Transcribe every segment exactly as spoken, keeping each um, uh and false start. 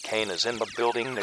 Kane is in the building.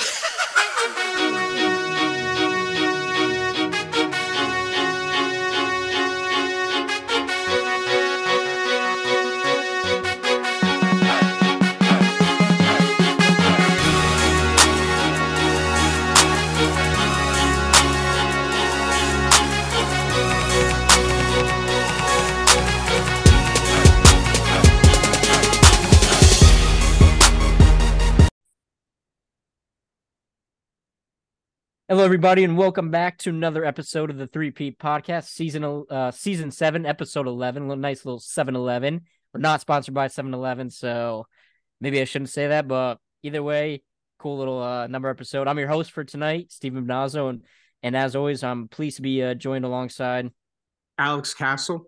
Hello, everybody, and welcome back to another episode of the Three Peat Podcast, season uh, season seven, episode eleven. A little, nice little seven eleven. We're not sponsored by seven eleven, so maybe I shouldn't say that, but either way, cool little uh, number episode. I'm your host for tonight, Stephen Benazzo, and and as always, I'm pleased to be uh, joined alongside Alex Castle,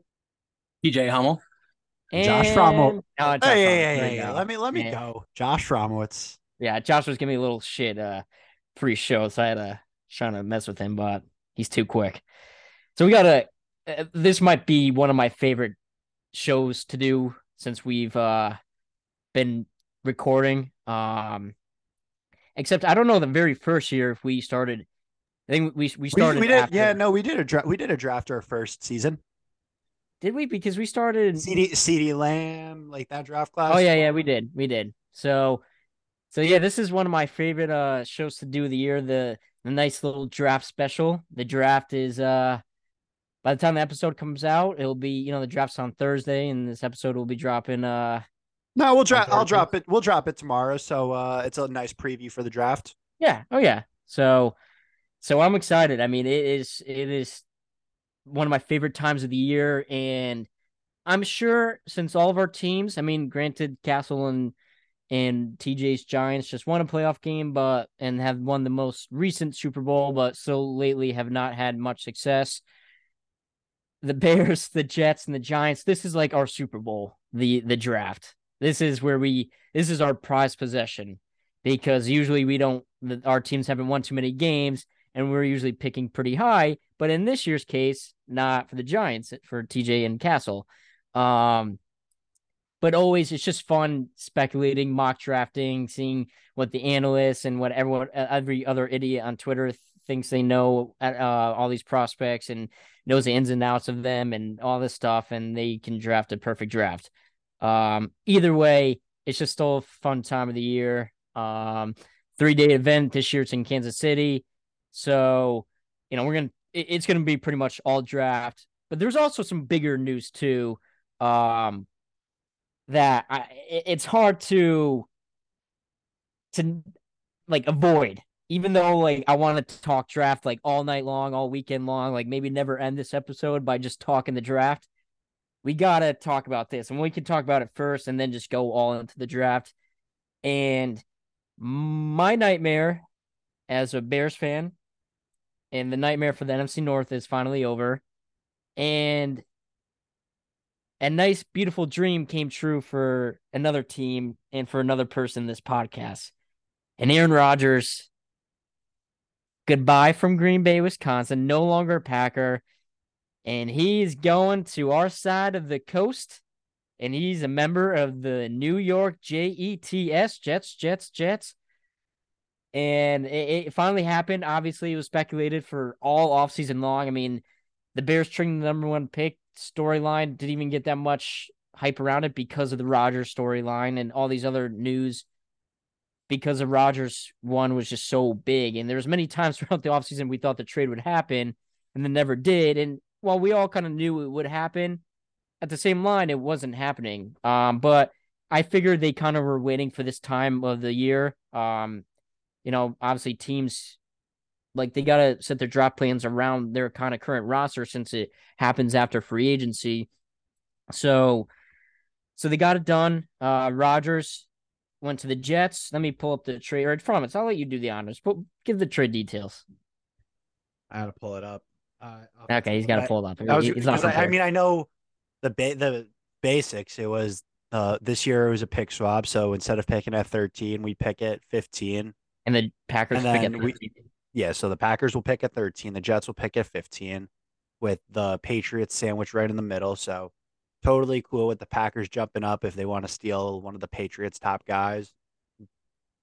T J Hummel, and Josh Frommel. Oh, Josh hey, hey, Frommel. hey, There hey, you hey, go. let me let me Yeah. go. Josh Fromowitz. Yeah, Josh was giving me a little shit uh, pre-show, so I had to trying to mess with him, but he's too quick. So we gotta. Uh, this might be one of my favorite shows to do since we've uh been recording. Um, except I don't know the very first year if we started. I think we we started. We, we did, after, yeah, no, we did a draft. We did a draft our first season. Did we? Because we started. C D C D Lamb, like that draft class. Oh yeah, yeah, we did, we did. So, so yeah, this is one of my favorite uh shows to do of the year. The the nice little draft special. The draft is uh. By the time the episode comes out, it'll be, you know, the draft's on Thursday, and this episode will be dropping. Uh, No, we'll drop. I'll Thursday. drop it. We'll drop it tomorrow. So uh, it's a nice preview for the draft. yeah, oh yeah. So, so I'm excited. I mean, it is it is one of my favorite times of the year, and I'm sure since all of our teams, I mean, granted, Castle and and T J's Giants just won a playoff game, but and have won the most recent Super Bowl, but still lately have not had much success. The Bears, the Jets, and the Giants. This is like our Super Bowl, the the draft. This is where we. This is our prized possession, because usually we don't. Our teams haven't won too many games, and we're usually picking pretty high. But in this year's case, not for the Giants, for T J and Castle. Um, but always, it's just fun speculating, mock drafting, seeing what the analysts and what everyone, every other idiot on Twitter thinks they know uh, all these prospects and knows the ins and outs of them and all this stuff, and they can draft a perfect draft. Um, either way, it's just still a fun time of the year. Um, three-day event this year. It's in Kansas City. So, you know, we're going to, it's going to be pretty much all draft, but there's also some bigger news too. Um, that I, it's hard to, to like avoid. Even though, like, I wanted to talk draft, like, all night long, all weekend long, like, maybe never end this episode by just talking the draft, we got to talk about this. And we can talk about it first and then just go all into the draft. And my nightmare as a Bears fan, and the nightmare for the N F C North is finally over. And a nice, beautiful dream came true for another team and for another person in this podcast. And Aaron Rodgers... goodbye from Green Bay, Wisconsin, no longer a Packer, and he's going to our side of the coast, and he's a member of the New York Jets, Jets, Jets, Jets, and it, it finally happened. Obviously, it was speculated for all offseason long. I mean, the Bears trading the number one pick storyline didn't even get that much hype around it because of the Rodgers storyline and all these other news. Because of Rodgers one was just so big. And there was many times throughout the offseason we thought the trade would happen and then never did. And while we all kind of knew it would happen, at the same line, it wasn't happening. Um, but I figured they kind of were waiting for this time of the year. Um, you know, obviously teams, like, they got to set their draft plans around their kind of current roster since it happens after free agency. So, so they got it done. Uh, Rodgers went to the Jets. Let me pull up the trade. Or from it, I'll let you do the honors. But give the trade details. I had to pull it up. Uh, Okay, he's got to pull it up. I, was, he's not I, I mean, I know the ba- the basics. It was uh this year it was a pick swap. So instead of picking at thirteen, we pick at fifteen. And the Packers And pick then at we- Yeah, so the Packers will pick at thirteen. The Jets will pick at fifteen, with the Patriots sandwich right in the middle. So totally cool with the Packers jumping up if they want to steal one of the Patriots' top guys.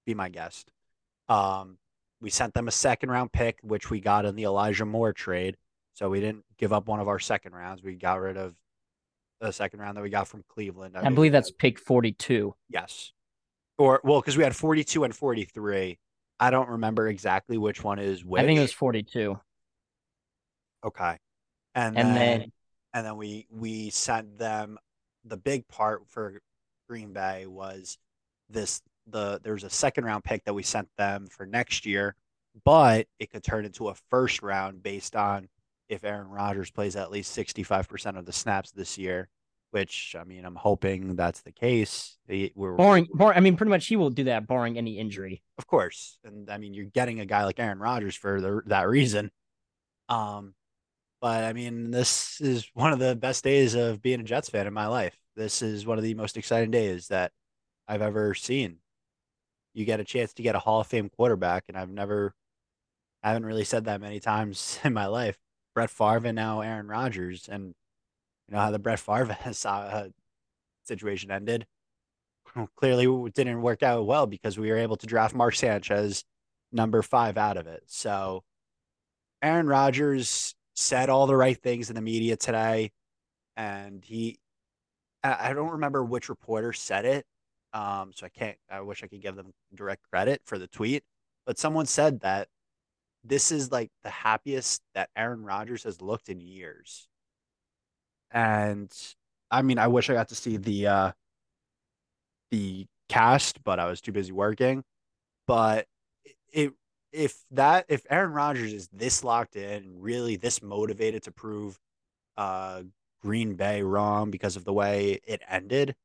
Be my guest. Um, we sent them a second round pick, which we got in the Elijah Moore trade. So we didn't give up one of our second rounds. We got rid of the second round that we got from Cleveland. I I believe believe that. that's pick forty-two. Yes. Or, well, because we had forty-two and forty-three. I don't remember exactly which one is I think it was which. forty-two. Okay. And And then then and then we we sent them the big part for Green Bay was this the there's a second round pick that we sent them for next year, but it could turn into a first round based on if Aaron Rodgers plays at least sixty-five percent of the snaps this year, which I mean I'm hoping that's the case. We're, barring, bar, I mean, pretty much he will do that barring any injury. of course, and I mean you're getting a guy like Aaron Rodgers for the, that reason. Um, But I mean, this is one of the best days of being a Jets fan in my life. This is one of the most exciting days that I've ever seen. You get a chance to get a Hall of Fame quarterback, and I've never, I haven't really said that many times in my life. Brett Favre and now Aaron Rodgers, and you know how the Brett Favre uh, situation ended. Well, clearly, it didn't work out well because we were able to draft Mark Sanchez, number five out of it. So Aaron Rodgers said all the right things in the media today, and he I don't remember which reporter said it. Um, so I can't I wish I could give them direct credit for the tweet, but someone said that this is like the happiest that Aaron Rodgers has looked in years. And I mean, I wish I got to see the uh the cast, but I was too busy working. But it if that if Aaron Rodgers is this locked in and really this motivated to prove uh, Green Bay wrong because of the way it ended,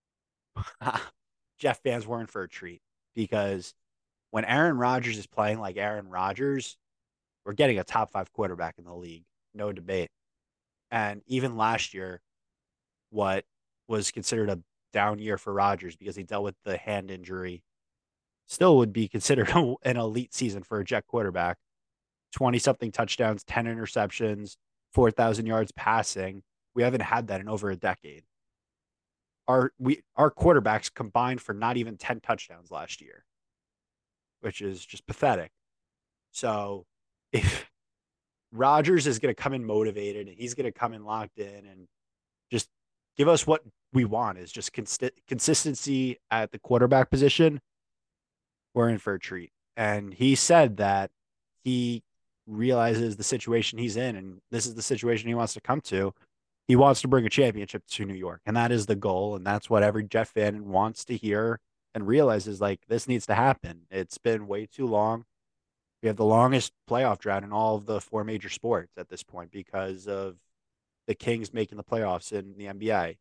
Jeff fans were in for a treat because when Aaron Rodgers is playing like Aaron Rodgers, we're getting a top five quarterback in the league, no debate. And even last year, what was considered a down year for Rodgers because he dealt with the hand injury, still would be considered an elite season for a Jet quarterback. twenty something touchdowns, ten interceptions, four thousand yards passing. We haven't had that in over a decade. Our we our quarterbacks combined for not even ten touchdowns last year, which is just pathetic. So if Rodgers is going to come in motivated and he's going to come in locked in and just give us what we want is just cons- consistency at the quarterback position, we're in for a treat. And he said that he realizes the situation he's in and this is the situation he wants to come to. He wants to bring a championship to New York, and that is the goal. And that's what every Jet fan wants to hear and realizes like this needs to happen. It's been way too long. We have the longest playoff drought in all of the four major sports at this point because of the Kings making the playoffs in the N B A.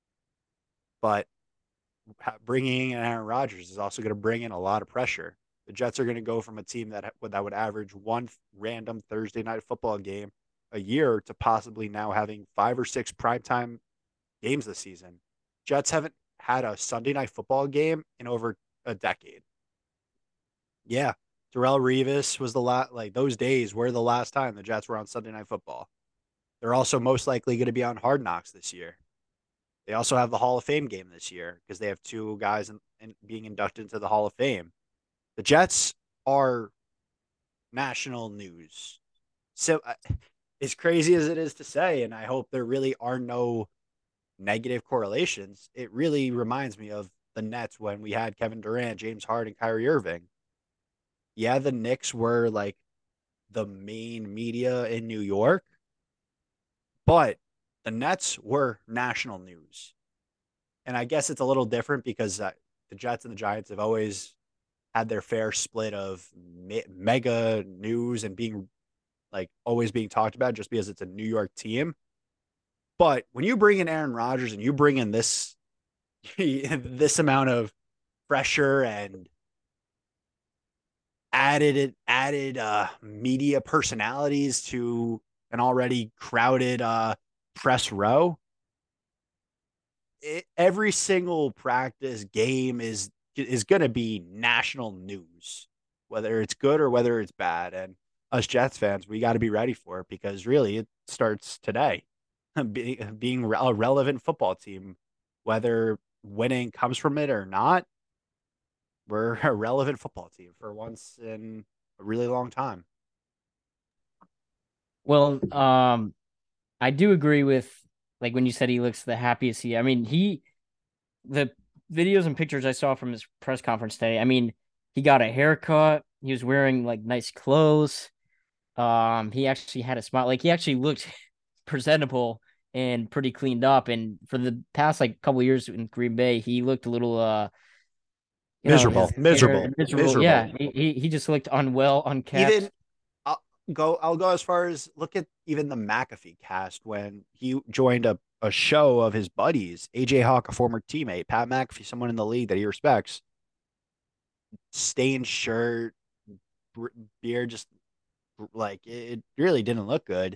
But bringing in Aaron Rodgers is also going to bring in a lot of pressure. The Jets are going to go from a team that that would average one random Thursday night football game a year to possibly now having five or six primetime games this season. Jets haven't had a Sunday night football game in over a decade. Yeah, Darrelle Revis was the last, like those days were the last time the Jets were on Sunday night football. They're also most likely going to be on Hard Knocks this year. They also have the Hall of Fame game this year because they have two guys in, in being inducted into the Hall of Fame. The Jets are national news. So, uh, as crazy as it is to say, and I hope there really are no negative correlations, it really reminds me of the Nets when we had Kevin Durant, James Harden, Kyrie Irving. Yeah, the Knicks were like the main media in New York, but the Nets were national news. And I guess it's a little different because uh, the Jets and the Giants have always had their fair split of me- mega news and being like always being talked about just because it's a New York team. But when you bring in Aaron Rodgers and you bring in this this amount of pressure and added added uh, media personalities to an already crowded uh, press row, it, every single practice game is is going to be national news, whether it's good or whether it's bad. And us Jets fans, we got to be ready for it because really it starts today. Be, being a relevant football team, whether winning comes from it or not, we're a relevant football team for once in a really long time. Well, um, I do agree with like when you said he looks the happiest he. I mean, he the videos and pictures I saw from his press conference today. I mean, he got a haircut. He was wearing like nice clothes. Um, he actually had a smile. Like he actually looked presentable and pretty cleaned up. And for the past like couple years in Green Bay, he looked a little uh you know, his Miserable, miserable, hair miserable. miserable. Yeah, he he, he just looked unwell, Even unkept. I'll go. I'll go as far as look at even the McAfee cast when he joined a, a show of his buddies. A J Hawk, a former teammate, Pat McAfee, someone in the league that he respects, stained shirt, beard, just like it really didn't look good.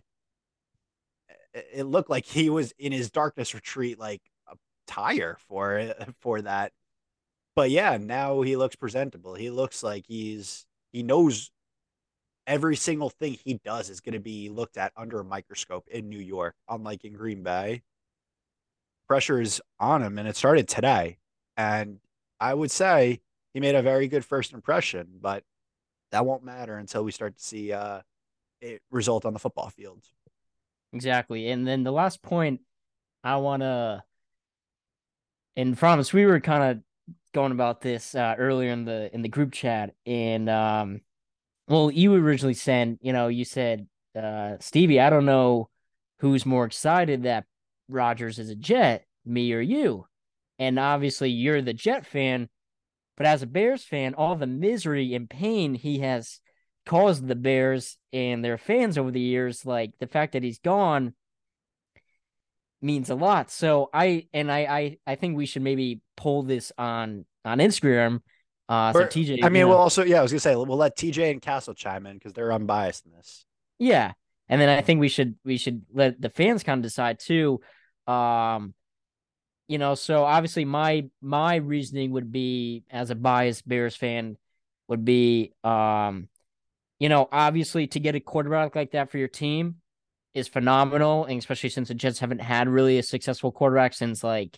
It looked like he was in his darkness retreat, like a tire for for that. But yeah, now he looks presentable. He looks like he's he knows every single thing he does is going to be looked at under a microscope in New York, unlike in Green Bay. Pressure is on him, and it started today. And I would say he made a very good first impression, but that won't matter until we start to see uh, it result on the football field. Exactly. And then the last point I wanna and promise we were kind of going about this uh, earlier in the in the group chat, and um well, you originally said, you know, you said, uh, Stevie, I don't know who's more excited that Rodgers is a Jet, me or you. And obviously, you're the Jet fan, but as a Bears fan, all the misery and pain he has caused the Bears and their fans over the years, like the fact that he's gone, means a lot. So I and I I, I think we should maybe pull this on on Instagram. Uh, so Or, T J, I you mean, we'll know, also, yeah, I was gonna say we'll let T J and Castle chime in because they're unbiased in this. yeah. And then I think we should we should let the fans kind of decide too. Um, you know, so obviously my my reasoning would be as a biased Bears fan would be um, you know, obviously to get a quarterback like that for your team is phenomenal, and especially since the Jets haven't had really a successful quarterback since like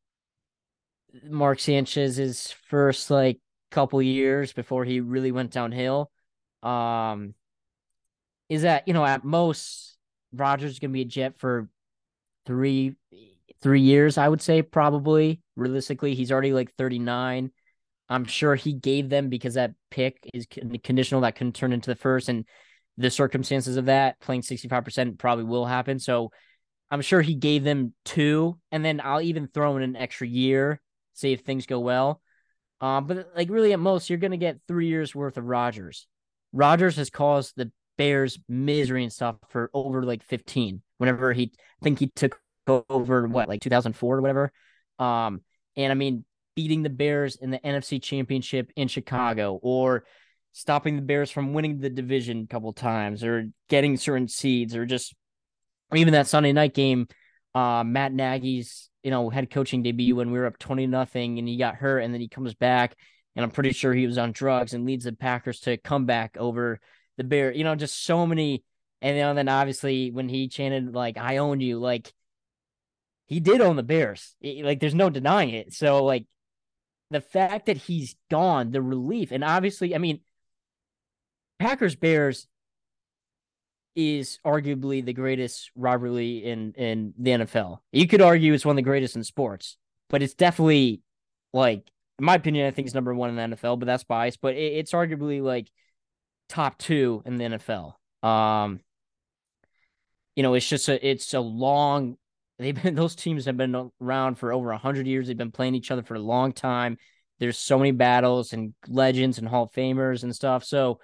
Mark Sanchez's first like couple years before he really went downhill. Um, is that, you know, at most Rodgers is gonna be a Jet for three three years, I would say, probably. Realistically, he's already like thirty-nine. I'm sure he gave them because that pick is conditional that couldn't turn into the first, and the circumstances of that playing sixty-five percent probably will happen. So I'm sure he gave them two, and then I'll even throw in an extra year, see if things go well. Um, but like really at most, you're gonna get three years worth of Rodgers. Rodgers has caused the Bears misery and stuff for over like fifteen. Whenever he, I think he took over what like two thousand four or whatever. Um, and I mean beating the Bears in the N F C Championship in Chicago, or stopping the Bears from winning the division a couple times, or getting certain seeds, or just or even that Sunday night game, uh, Matt Nagy's, you know, head coaching debut when we were up twenty nothing and he got hurt, and then he comes back and I'm pretty sure he was on drugs and leads the Packers to come back over the Bear. You know, just so many. And you know, then obviously when he chanted like "I own you," like he did own the Bears. It, like there's no denying it. So like the fact that he's gone, the relief, and obviously, I mean, Packers Bears is arguably the greatest rivalry in in the N F L. You could argue it's one of the greatest in sports, but it's definitely like, in my opinion, I think it's number one in the N F L, but that's biased. But it, it's arguably like top two in the N F L. Um, you know, it's just a it's a long. They've been those teams have been around for over a hundred years. They've been playing each other for a long time. There's so many battles and legends and Hall of Famers and stuff. So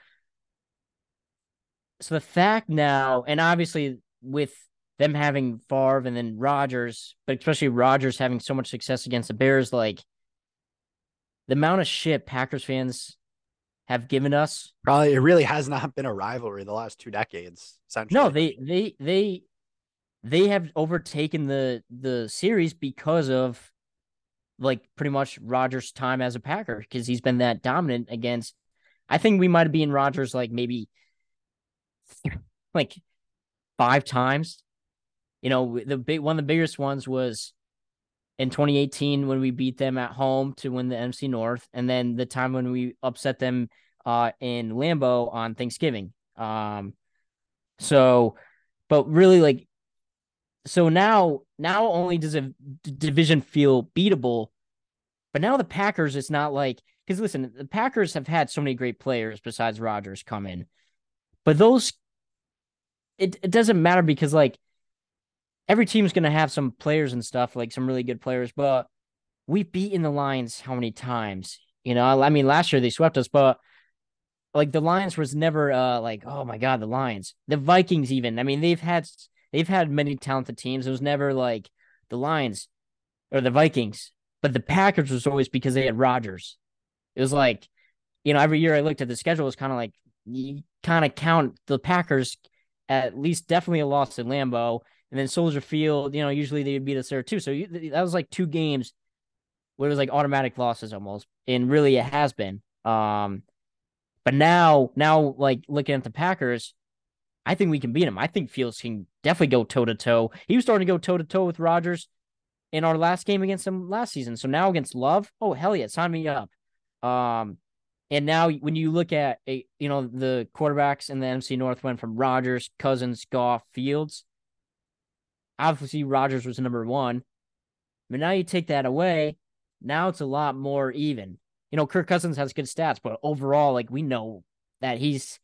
so the fact now, and obviously with them having Favre and then Rodgers, but especially Rodgers having so much success against the Bears, like the amount of shit Packers fans have given us. Probably it really has not been a rivalry the last two decades, No, essentially. they they they they have overtaken the the series because of like pretty much Rodgers' time as a Packer, because he's been that dominant against. I think we might be in Rodgers like maybe like five times. You know, the big one of the biggest ones was in twenty eighteen when we beat them at home to win the N F C North, and then the time when we upset them uh, in Lambeau on Thanksgiving. Um, so, but really, like, so now, now only does a d- division feel beatable, but now the Packers, it's not like because listen, the Packers have had so many great players besides Rodgers come in, but those it it doesn't matter because like every team's gonna have some players and stuff like some really good players, but we've beaten the Lions how many times? You know, I mean, last year they swept us, but like the Lions was never uh like, oh my God, the Lions. The Vikings even. I mean, they've had they've had many talented teams. It was never like the Lions or the Vikings, but the Packers was always because they had Rodgers. It was like, you know, every year I looked at the schedule, it was kind of like you kind of count the Packers at least definitely a loss in Lambeau, and then Soldier Field. You know, usually they would beat us there too. So you, that was like two games where it was like automatic losses almost, and really it has been. Um, but now, now like looking at the Packers, I think we can beat him. I think Fields can definitely go toe to toe. He was starting to go toe to toe with Rodgers in our last game against him last season. So now against Love, oh hell yeah, sign me up. Um, and now when you look at a, you know the quarterbacks in the N F C North went from Rodgers, Cousins, Goff, Fields. Obviously, Rodgers was number one, but now you take that away. Now it's a lot more even. You know, Kirk Cousins has good stats, but overall, like we know that he's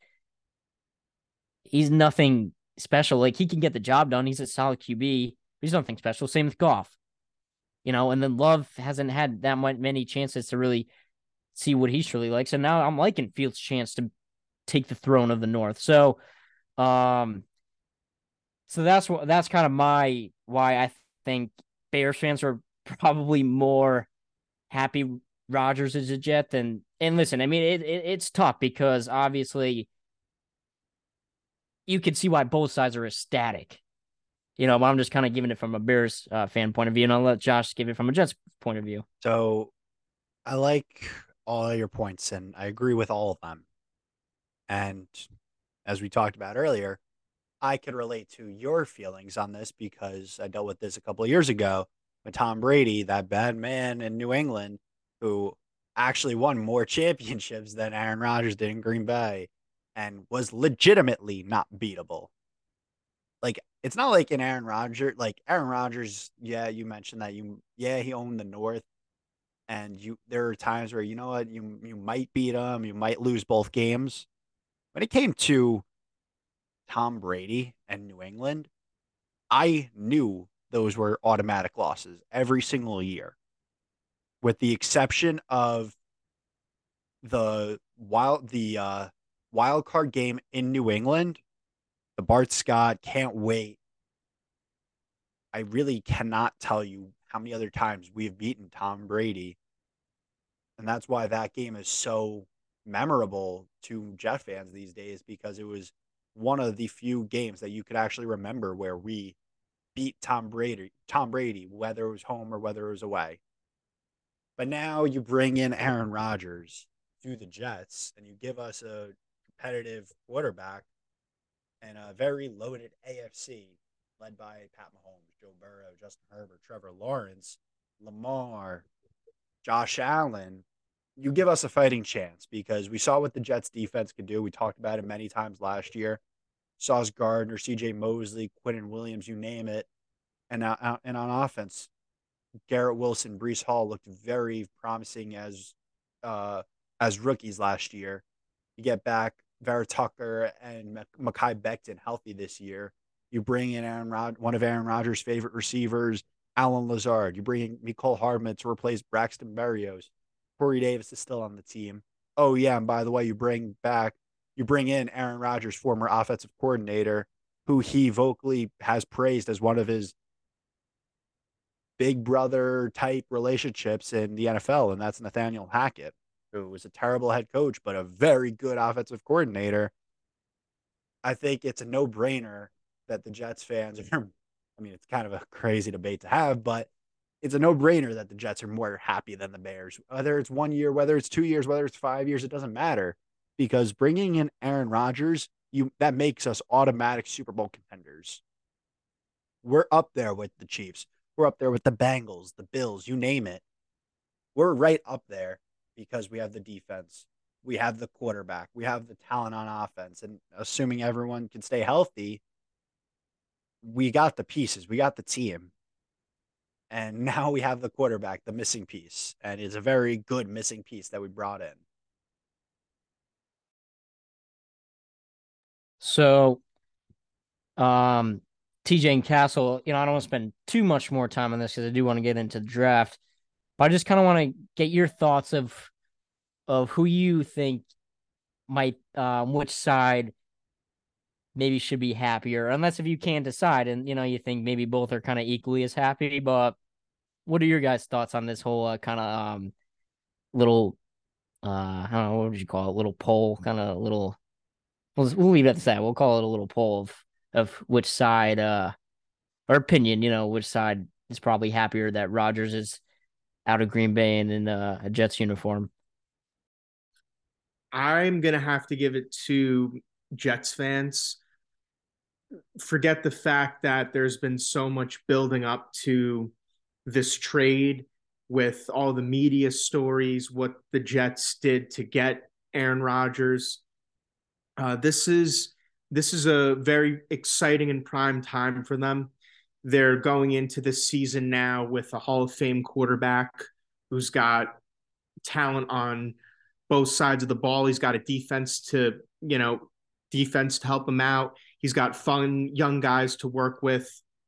he's nothing special. Like he can get the job done. He's a solid Q B. He's nothing special. Same with Goff. You know, and then Love hasn't had that many chances to really see what he's truly like. So now I'm liking Fields' chance to take the throne of the North. So, um, so that's what that's kind of my why I think Bears fans are probably more happy Rodgers is a Jet than. And listen, I mean, it, it it's tough because obviously you can see why both sides are ecstatic. You know, but I'm just kind of giving it from a Bears uh, fan point of view, and I'll let Josh give it from a Jets point of view. So I like all your points, and I agree with all of them. And as we talked about earlier, I could relate to your feelings on this because I dealt with this a couple of years ago with Tom Brady, that bad man in New England who actually won more championships than Aaron Rodgers did in Green Bay and was legitimately not beatable. Like, it's not like an Aaron Rodgers, like Aaron Rodgers, yeah, you mentioned that you yeah, he owned the North and you there are times where you know what, you you might beat him, you might lose both games. When it came to Tom Brady and New England, I knew those were automatic losses every single year, with the exception of the wild the uh, wild card game in New England. The Bart Scott can't wait. I really cannot tell you how many other times we've beaten Tom Brady, and that's why that game is so memorable to Jet fans these days because it was one of the few games that you could actually remember where we beat Tom Brady, Tom Brady, whether it was home or whether it was away. But now you bring in Aaron Rodgers to the Jets and you give us a competitive quarterback and a very loaded A F C led by Pat Mahomes, Joe Burrow, Justin Herbert, Trevor Lawrence, Lamar, Josh Allen. You give us a fighting chance because we saw what the Jets defense could do. We talked about it many times last year. Sauce Gardner, C J Mosley, Quinnen Williams, you name it. And, uh, and on offense, Garrett Wilson, Breece Hall looked very promising as uh, as rookies last year. You get back Vera Tucker and Mekhi Becton healthy this year. You bring in Aaron Rod- one of Aaron Rodgers' favorite receivers, Allen Lazard. You bring in Mecole Hardman to replace Braxton Berrios. Corey Davis is still on the team. Oh, yeah, and by the way, you bring back, you bring in Aaron Rodgers' former offensive coordinator, who he vocally has praised as one of his big brother type relationships in the N F L, and that's Nathaniel Hackett, who was a terrible head coach, but a very good offensive coordinator. I think it's a no brainer that the Jets fans are, I mean, it's kind of a crazy debate to have, but it's a no brainer that the Jets are more happy than the Bears. Whether it's one year, whether it's two years, whether it's five years, it doesn't matter because bringing in Aaron Rodgers, you that makes us automatic Super Bowl contenders. We're up there with the Chiefs. We're up there with the Bengals, the Bills, you name it. We're right up there because we have the defense, we have the quarterback, we have the talent on offense, and assuming everyone can stay healthy, we got the pieces, we got the team. And now we have the quarterback, the missing piece, and it's a very good missing piece that we brought in. So, um, T J and Castle, you know, I don't want to spend too much more time on this because I do want to get into the draft, but I just kind of want to get your thoughts of of who you think might, um, which side maybe should be happier, unless if you can't decide and, you know, you think maybe both are kind of equally as happy. But what are your guys' thoughts on this whole uh, kind of um little, uh, I don't know, what would you call it? Little poll, kind of little, we'll, we'll leave it at that. We'll call it a little poll of, of which side, uh, or opinion, you know, which side is probably happier that Rodgers is out of Green Bay and in uh, a Jets uniform. I'm going to have to give it to Jets fans. Forget the fact that there's been so much building up to this trade with all the media stories, what the Jets did to get Aaron Rodgers. Uh, this is this is a very exciting and prime time for them. They're going into this season now with a Hall of Fame quarterback who's got talent on both sides of the ball. He's got a defense to, you know, defense to help him out. He's got fun young guys to work with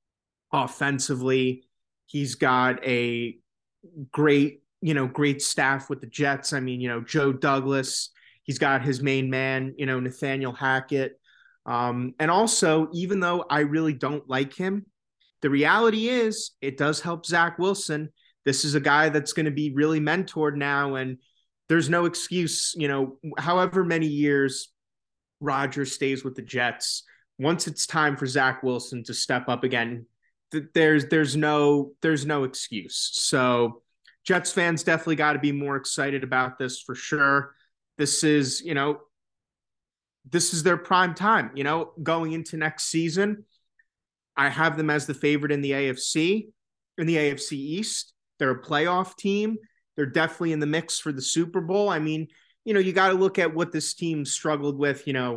offensively. He's got a great, you know, great staff with the Jets. I mean, you know, Joe Douglas, he's got his main man, you know, Nathaniel Hackett. Um, and also, even though I really don't like him, the reality is it does help Zach Wilson. This is a guy that's going to be really mentored now, and there's no excuse, you know, however many years Rodgers stays with the Jets, once it's time for Zach Wilson to step up again, th- there's there's no there's no excuse. So Jets fans definitely got to be more excited about this for sure. This is, you know, this is their prime time, you know, going into next season. I have them as the favorite in the A F C, in the A F C East. They're a playoff team. They're definitely in the mix for the Super Bowl. I mean, you know, you got to look at what this team struggled with, you know,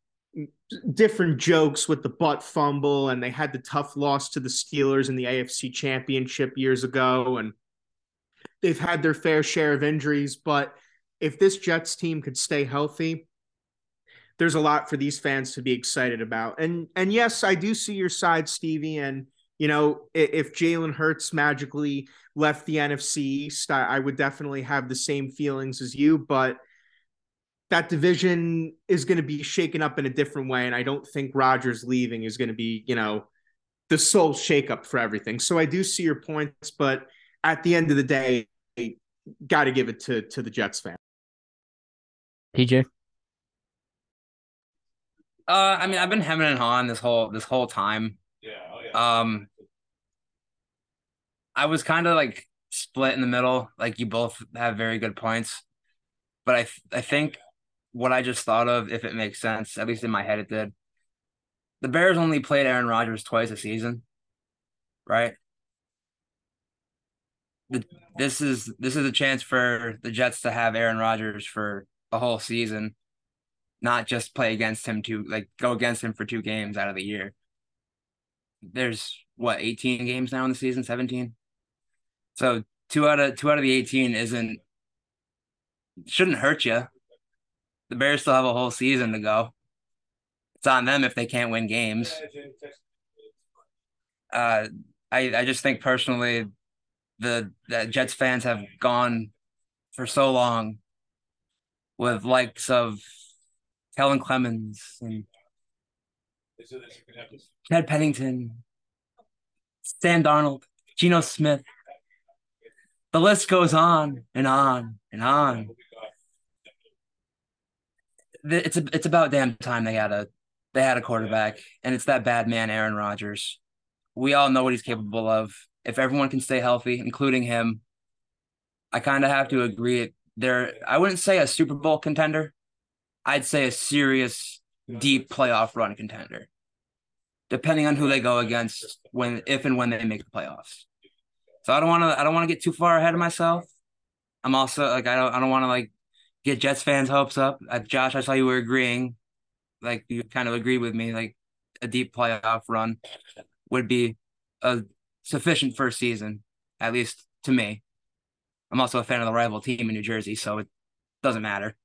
different jokes with the butt fumble, and they had the tough loss to the Steelers in the A F C Championship years ago, and they've had their fair share of injuries. But if this Jets team could stay healthy, there's a lot for these fans to be excited about. And and yes, I do see your side, Stevie. And, you know, if Jalen Hurts magically left the N F C East, I, I would definitely have the same feelings as you. But that division is going to be shaken up in a different way. And I don't think Rodgers leaving is going to be, you know, the sole shakeup for everything. So I do see your points, but at the end of the day, got to give it to, to the Jets fan. P J? Uh, I mean, I've been hemming and hawing this whole this whole time. Yeah, oh yeah. Um, I was kind of like split in the middle. Like you both have very good points, but I th- I think what I just thought of, if it makes sense, at least in my head, it did. The Bears only played Aaron Rodgers twice a season, right? The, this is this is a chance for the Jets to have Aaron Rodgers for a whole season, not just play against him to like go against him for two games out of the year. There's what, eighteen games now in the season, seventeen. So two out of two out of the eighteen isn't shouldn't hurt you. The Bears still have a whole season to go. It's on them if they can't win games. Uh, I I just think personally, the, the Jets fans have gone for so long with likes of Kellen Clemens and Ted Pennington, Sam Darnold, Geno Smith. The list goes on and on and on. It's a, it's about damn time they had a they had a quarterback, and it's that bad man, Aaron Rodgers. We all know what he's capable of. If everyone can stay healthy, including him, I kind of have to agree. They're, I wouldn't say a Super Bowl contender. I'd say a serious, deep playoff run contender, depending on who they go against when, if and when they make the playoffs. So I don't want to I don't want to get too far ahead of myself. I'm also like I don't I don't want to like get Jets fans' hopes up. Uh, Josh, I saw you were agreeing, like you kind of agree with me, like a deep playoff run would be a sufficient first season, at least to me. I'm also a fan of the rival team in New Jersey, so it doesn't matter.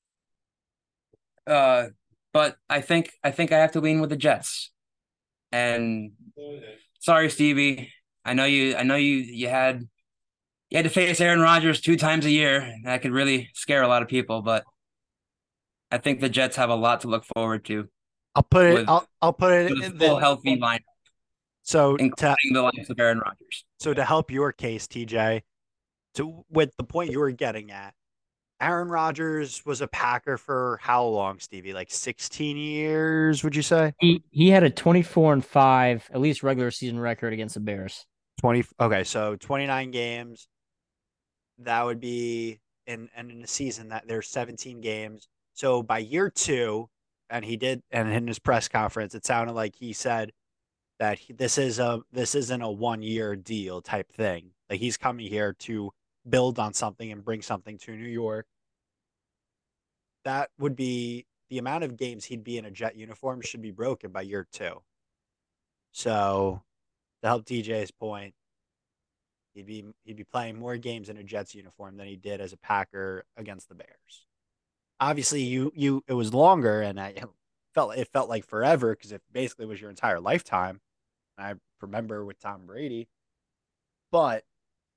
Uh, but I think I think I have to lean with the Jets. And sorry, Stevie. I know you I know you you had you had to face Aaron Rodgers two times a year. And that could really scare a lot of people, but I think the Jets have a lot to look forward to I'll put it. with, I'll I'll put it with a in full the healthy lineup, so to including the likes of Aaron Rodgers. so to help your case, T J, to with the point you were getting at, Aaron Rodgers was a Packer for how long, Stevie? Like sixteen years, would you say? He he had a twenty-four and five at least regular season record against the Bears. twenty. Okay, so twenty-nine games. That would be in and in a season that there's seventeen games. So by year two, and he did, and in his press conference, it sounded like he said that he, this is a this isn't a one year deal type thing. Like he's coming here to build on something and bring something to New York. That would be the amount of games he'd be in a Jet uniform should be broken by year two. So to help T J's point, he'd be he'd be playing more games in a Jets uniform than he did as a Packer against the Bears. Obviously, you you it was longer, and I felt it felt like forever because it basically was your entire lifetime. I remember with Tom Brady, but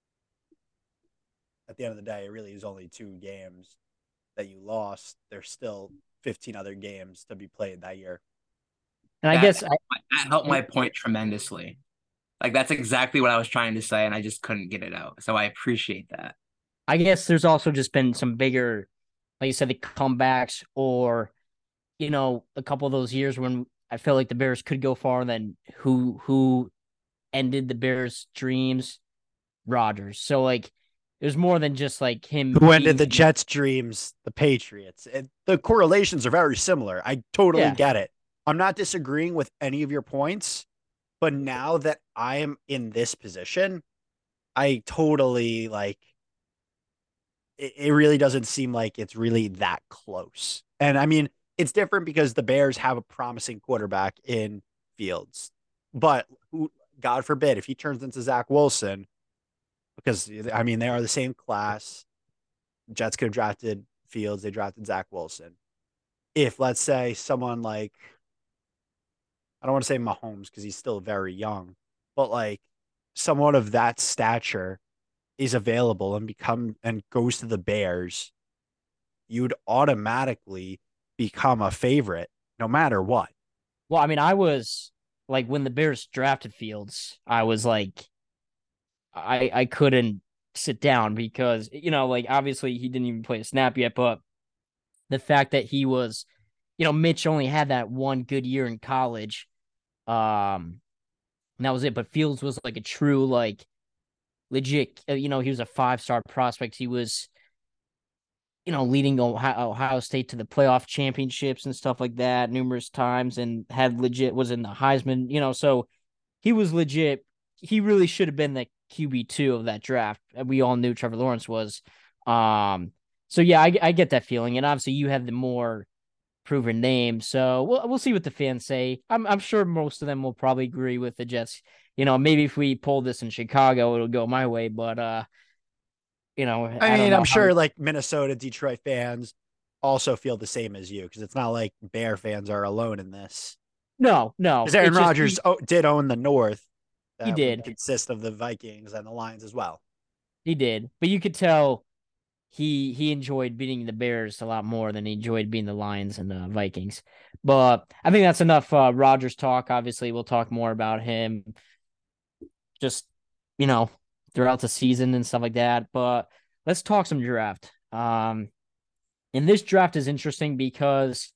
at the end of the day, it really is only two games that you lost. There's still fifteen other games to be played that year. And I That, guess I, that helped my point tremendously. Like that's exactly what I was trying to say, and I just couldn't get it out. So I appreciate that. I guess there's also just been some bigger, like you said, the comebacks, or you know, a couple of those years when I felt like the Bears could go far. And then who who ended the Bears' dreams? Rodgers. So like, there's more than just like him. Who ended being- the Jets' dreams? The Patriots. And the correlations are very similar. I totally Yeah. get it. I'm not disagreeing with any of your points, but now that I am in this position, I totally like it, it really doesn't seem like it's really that close. And I mean, it's different because the Bears have a promising quarterback in Fields. But who, God forbid, if he turns into Zach Wilson, because I mean, they are the same class. Jets could have drafted Fields, they drafted Zach Wilson. If let's say someone like I don't want to say Mahomes because he's still very young, but like someone of that stature is available and become and goes to the Bears, you'd automatically become a favorite no matter what. Well, I mean, I was like when the Bears drafted Fields, I was like, I I couldn't sit down because you know, like obviously he didn't even play a snap yet, but the fact that he was, you know, Mitch only had that one good year in college, um, and that was it. But Fields was like a true like legit, you know, he was a five star prospect. He was, you know, leading Ohio, Ohio State to the playoff championships and stuff like that numerous times, and had legit was in the Heisman, you know, so he was legit. He really should have been the Q B two of that draft. We all knew Trevor Lawrence was. Um, so yeah, I, I get that feeling, and obviously you have the more proven name, so we'll we'll see what the fans say. I'm I'm sure most of them will probably agree with the Jets. You know, maybe if we pull this in Chicago, it'll go my way, but uh, you know, I, I mean, know I'm sure how... like Minnesota, Detroit fans also feel the same as you because it's not like Bear fans are alone in this. No, no, because Aaron just, Rodgers he, did own the North. That he did would consist of the Vikings and the Lions as well. He did, but you could tell he he enjoyed beating the Bears a lot more than he enjoyed beating the Lions and the Vikings. But I think that's enough uh, Rodgers talk. Obviously, we'll talk more about him just, you know, throughout the season and stuff like that. But let's talk some draft. Um, and this draft is interesting because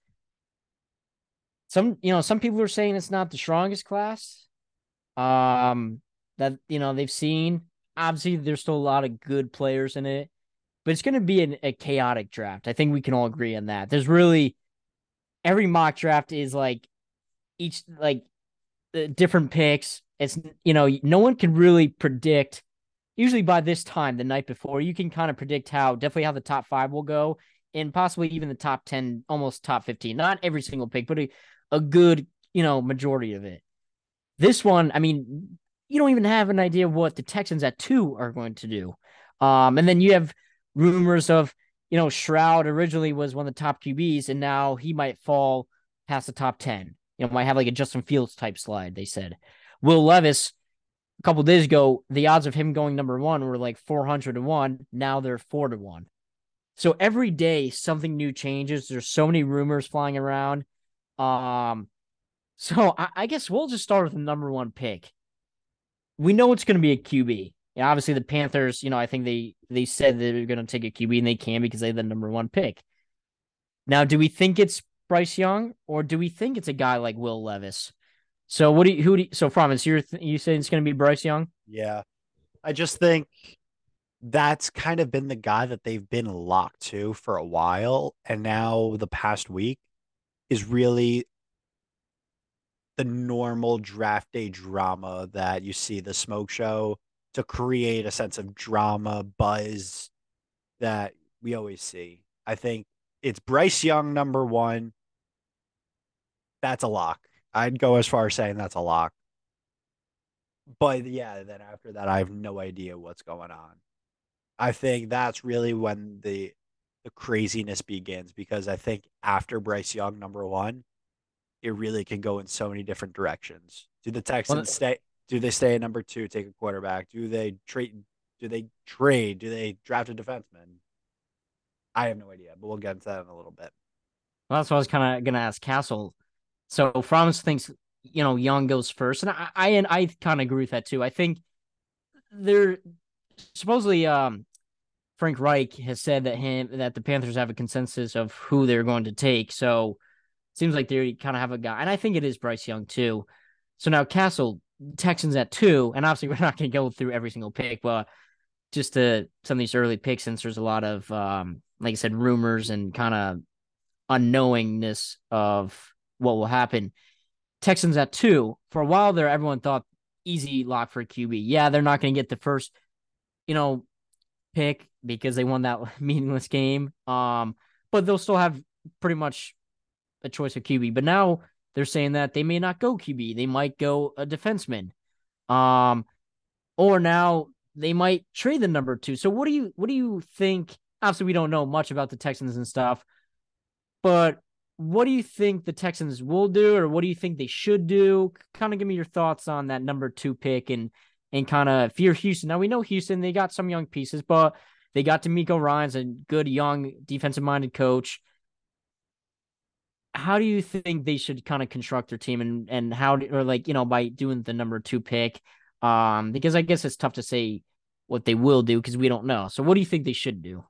some, you know, some people are saying it's not the strongest class um, that, you know, they've seen. Obviously, there's still a lot of good players in it, but it's going to be an, a chaotic draft. I think we can all agree on that. There's really every mock draft is like each like uh, different picks. It's, you know, no one can really predict usually by this time the night before, you can kind of predict how definitely how the top five will go and possibly even the top ten, almost top fifteen. Not every single pick, but a, a good, you know, majority of it. This one, I mean, you don't even have an idea what the Texans at two are going to do. Um, and then you have rumors of, you know, Stroud originally was one of the top Q Bs, and now he might fall past the top ten. You know, might have like a Justin Fields type slide, they said. Will Levis, a couple days ago, the odds of him going number one were like four hundred to one. Now they're four to one. So every day something new changes. There's so many rumors flying around. Um, so I, I guess we'll just start with the number one pick. We know it's going to be a Q B. Yeah, obviously the Panthers, you know, I think they they said they were going to take a Q B, and they can because they have the number one pick. Now, do we think it's Bryce Young, or do we think it's a guy like Will Levis? So what do you, who do you, so Promise, you're, you saying it's going to be Bryce Young? Yeah. I just think that's kind of been the guy that they've been locked to for a while. And now the past week is really the normal draft day drama that you see the smoke show to create a sense of drama, buzz that we always see. I think it's Bryce Young, number one. That's a lock. I'd go as far as saying that's a lock. But yeah, then after that, I have no idea what's going on. I think that's really when the the craziness begins, because I think after Bryce Young, number one, it really can go in so many different directions. Do the Texans Well, stay? Do they stay at number two, take a quarterback? Do they trade? Do they trade? Do they draft a defenseman? I have no idea, but we'll get into that in a little bit. Well, that's what I was kind of going to ask Castle. So Promise thinks, you know, Young goes first. And I, I, and I kind of agree with that too. I think they're supposedly, um, Frank Reich has said that him, that the Panthers have a consensus of who they're going to take. So it seems like they kind of have a guy. And I think it is Bryce Young too. So now Castle, Texans at two. And obviously we're not going to go through every single pick, but just to some of these early picks, since there's a lot of, um, like I said, rumors and kind of unknowingness of what will happen. Texans at two. For a while there, everyone thought easy lock for a Q B. Yeah, they're not going to get the first, you know, pick because they won that meaningless game. Um, but they'll still have pretty much a choice of Q B. But now they're saying that they may not go Q B. They might go a defenseman. Um, or now they might trade the number two. So what do you what do you think? Obviously, we don't know much about the Texans and stuff, but what do you think the Texans will do, or what do you think they should do? Kind of give me your thoughts on that number two pick, and and kind of if you're Houston. Now we know Houston, they got some young pieces, but they got D'Amico Ryan's a good young defensive minded coach. How do you think they should kind of construct their team, and and how or like, you know, by doing the number two pick? Um, because I guess it's tough to say what they will do because we don't know. So what do you think they should do?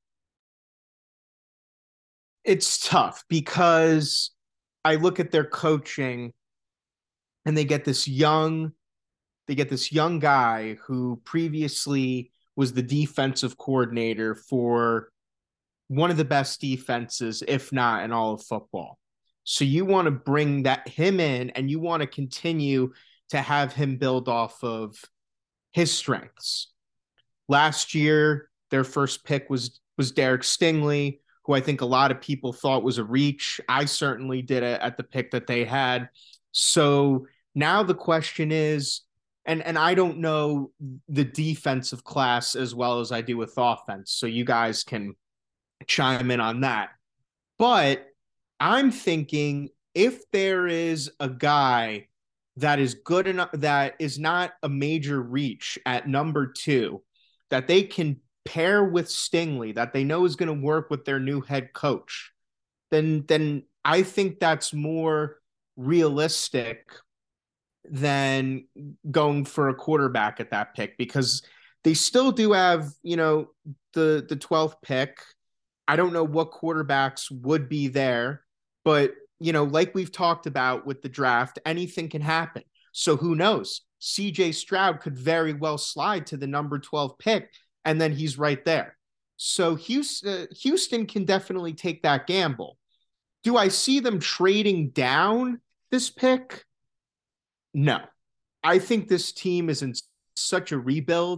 It's tough because I look at their coaching and they get this young, they get this young guy who previously was the defensive coordinator for one of the best defenses, if not in all of football. So you want to bring that him in, and you want to continue to have him build off of his strengths. Last year, their first pick was was Derek Stingley, who I think a lot of people thought was a reach. I certainly did it at the pick that they had. So now the question is, and, and I don't know the defensive class as well as I do with offense, so you guys can chime in on that. But I'm thinking if there is a guy that is good enough, that is not a major reach at number two, that they can pair with Stingley, that they know is going to work with their new head coach, then then I think that's more realistic than going for a quarterback at that pick, because they still do have, you know, the the twelfth pick. I don't know what quarterbacks would be there, but, you know, like we've talked about with the draft, anything can happen. So who knows? C J Stroud could very well slide to the number twelve pick, and then he's right there. So Houston, uh, Houston can definitely take that gamble. Do I see them trading down this pick? No. I think this team is in such a rebuild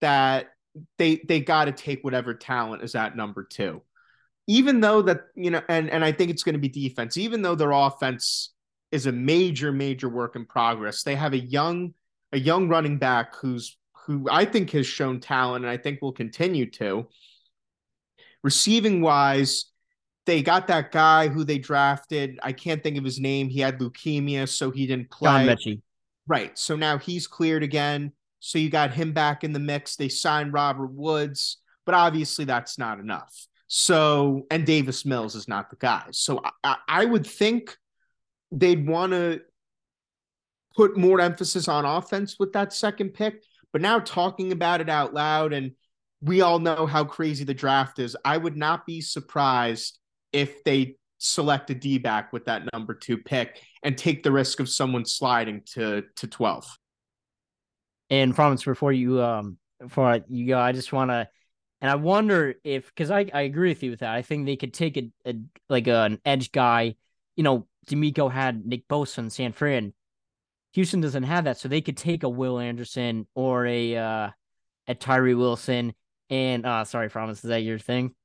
that they they got to take whatever talent is at number two. Even though that, you know, and, and I think it's going to be defense, even though their offense is a major, major work in progress, they have a young, a young running back who's, who I think has shown talent and I think will continue to. Receiving wise, they got that guy who they drafted. I can't think of his name. He had leukemia, so he didn't John play. Mechie. Right. So now he's cleared again. So you got him back in the mix. They signed Robert Woods, but obviously that's not enough. So, and Davis Mills is not the guy. So I, I would think they'd want to put more emphasis on offense with that second pick. But now talking about it out loud, and we all know how crazy the draft is, I would not be surprised if they select a D-back with that number two pick and take the risk of someone sliding to, to twelve. And Promise, before you um before you go, I just want to, and I wonder if, because I, I agree with you with that. I think they could take a, a like a, an edge guy. You know, D'Amico had Nick Bosa in San Fran. Houston doesn't have that, so they could take a Will Anderson or a uh, a Tyree Wilson. And uh, sorry, Promise, is that your thing?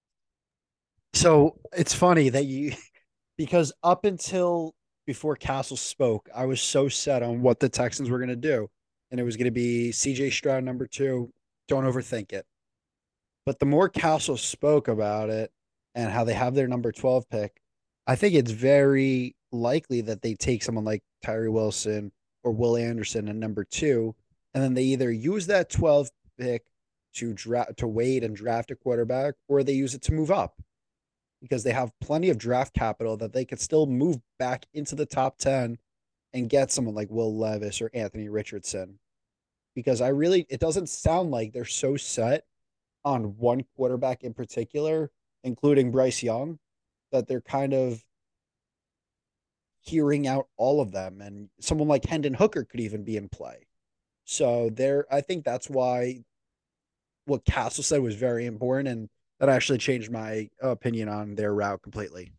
So it's funny that you, because up until before Castle spoke, I was so set on what the Texans were going to do. And it was going to be C J Stroud, number two. Don't overthink it. But the more Castle spoke about it and how they have their number twelve pick, I think it's very likely that they take someone like Tyree Wilson or Will Anderson at number two. And then they either use that twelve pick to draft, to wait and draft a quarterback, or they use it to move up, because they have plenty of draft capital that they could still move back into the top ten and get someone like Will Levis or Anthony Richardson. Because I really, it doesn't sound like they're so set on one quarterback in particular, including Bryce Young, that they're kind of hearing out all of them. And someone like Hendon Hooker could even be in play. So there, I think that's why what Castle said was very important. And that actually changed my opinion on their route completely.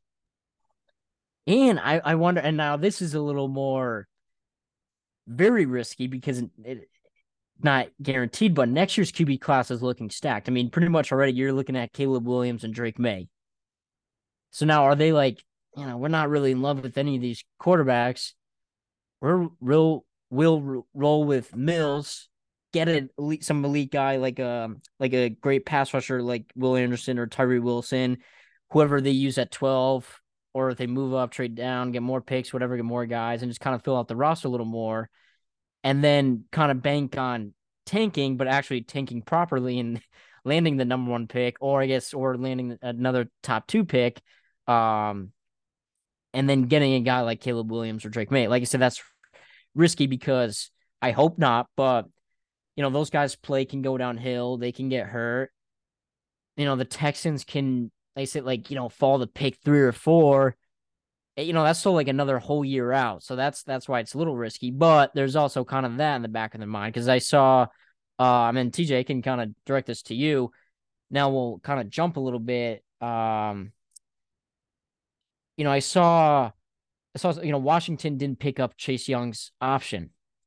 And I, I wonder, and now this is a little more very risky because it not guaranteed, but next year's Q B class is looking stacked. I mean, pretty much already you're looking at Caleb Williams and Drake May. So now are they like, you know, we're not really in love with any of these quarterbacks. We're real, we'll roll with Mills, get an elite, some elite guy like a like a great pass rusher like Will Anderson or Tyree Wilson, whoever they use at twelve, or if they move up, trade down, get more picks, whatever, get more guys, and just kind of fill out the roster a little more, and then kind of bank on tanking, but actually tanking properly and landing the number one pick, or I guess, or landing another top two pick, um, and then getting a guy like Caleb Williams or Drake May. Like I said, that's risky because I hope not, but you know, those guys play can go downhill. They can get hurt. You know, the Texans can, they said, like, you know, fall to pick three or four. You know, that's still like another whole year out. So that's that's why it's a little risky. But there's also kind of that in the back of their mind. Because I saw, uh, I mean, T J can kind of direct this to you. Now we'll kind of jump a little bit. Um, you know, I saw, I saw, you know, Washington didn't pick up Chase Young's option.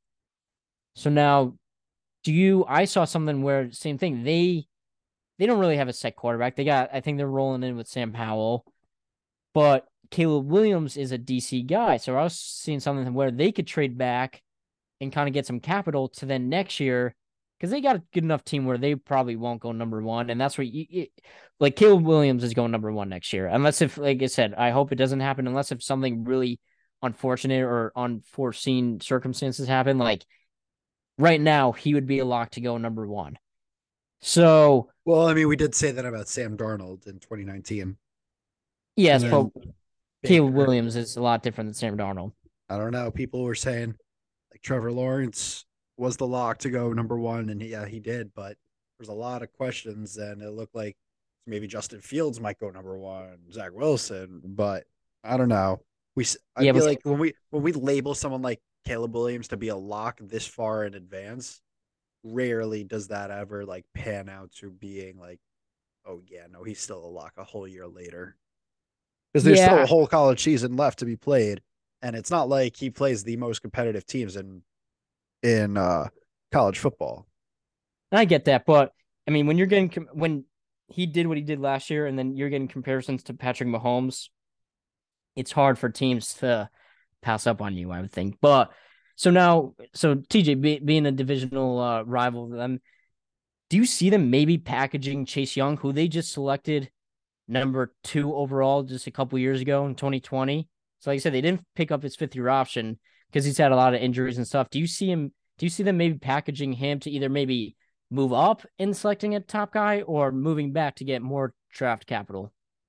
So now, do you, I saw something where, same thing, they, they don't really have a set quarterback. They got, I think they're rolling in with Sam Howell, but Caleb Williams is a D C guy. So I was seeing something where they could trade back and kind of get some capital to then next year, because they got a good enough team where they probably won't go number one. And that's where you, you, like Caleb Williams is going number one next year. Unless if, like I said, I hope it doesn't happen, unless if something really unfortunate or unforeseen circumstances happen. Like right now, he would be a lock to go number one. So, well, I mean, we did say that about Sam Darnold in twenty nineteen. Yes, but Caleb Williams is a lot different than Sam Darnold. I don't know. People were saying like Trevor Lawrence was the lock to go number one, and he, yeah, he did. But there's a lot of questions, and it looked like maybe Justin Fields might go number one, Zach Wilson, but I don't know. We I yeah, feel but- like when we when we label someone like Caleb Williams to be a lock this far in advance, rarely does that ever like pan out to being like, oh yeah, no, he's still a lock a whole year later. Because there's yeah. still a whole college season left to be played, and it's not like he plays the most competitive teams in in uh, college football. And I get that, but I mean, when you're getting when he did what he did last year, and then you're getting comparisons to Patrick Mahomes, it's hard for teams to pass up on you, I would think. But so now, so T J be, being a divisional uh, rival of them, do you see them maybe packaging Chase Young, who they just selected number two overall just a couple years ago in twenty twenty? So, like I said, they didn't pick up his fifth year option because he's had a lot of injuries and stuff. Do you see him? Do you see them maybe packaging him to either maybe move up in selecting a top guy or moving back to get more draft capital?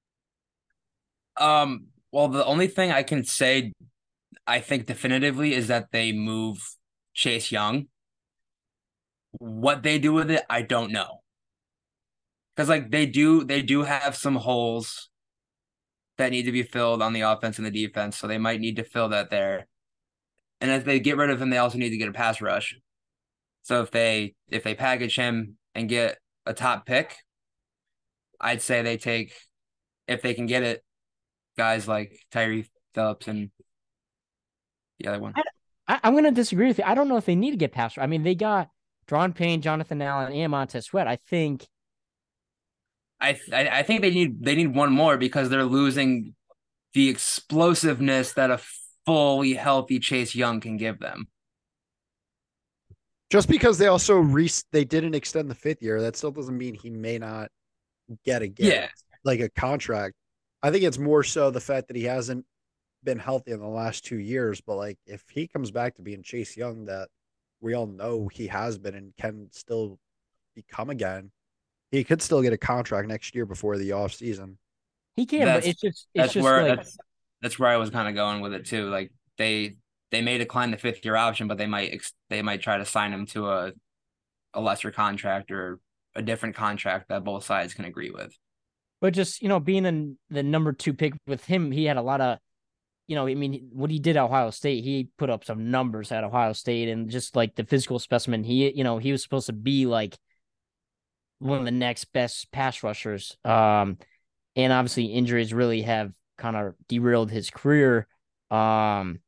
Um, well, the only thing I can say, I think definitively, is that they move Chase Young. What they do with it, I don't know. Because like they do, they do have some holes that need to be filled on the offense and the defense, so they might need to fill that there. And if they get rid of him, they also need to get a pass rush. So if they if they package him and get a top pick, I'd say they take, if they can get it, guys like Tyree Phillips and the other one. I, I, I'm going to disagree with you. I don't know if they need to get pass rush. I mean, they got Dron Payne, Jonathan Allen, and Montez Sweat. I think I, I I think they need they need one more because they're losing the explosiveness that a fully healthy Chase Young can give them. Just because they also re they didn't extend the fifth year, that still doesn't mean he may not get a get Yeah. like a contract. I think it's more so the fact that he hasn't been healthy in the last two years. But like if he comes back to being Chase Young, that we all know he has been and can still become again, he could still get a contract next year before the off season. he can, That's but it's just it's that's just where like that's that's where I was kind of going with it too. Like they they may decline the fifth year option, but they might ex- they might try to sign him to a a lesser contract or a different contract that both sides can agree with. but just you know being in the number two pick with him, he had a lot of you know, I mean, what he did at Ohio State, he put up some numbers at Ohio State and just like the physical specimen, he, you know, he was supposed to be like one of the next best pass rushers. Um, and obviously injuries really have kind of derailed his career. Um,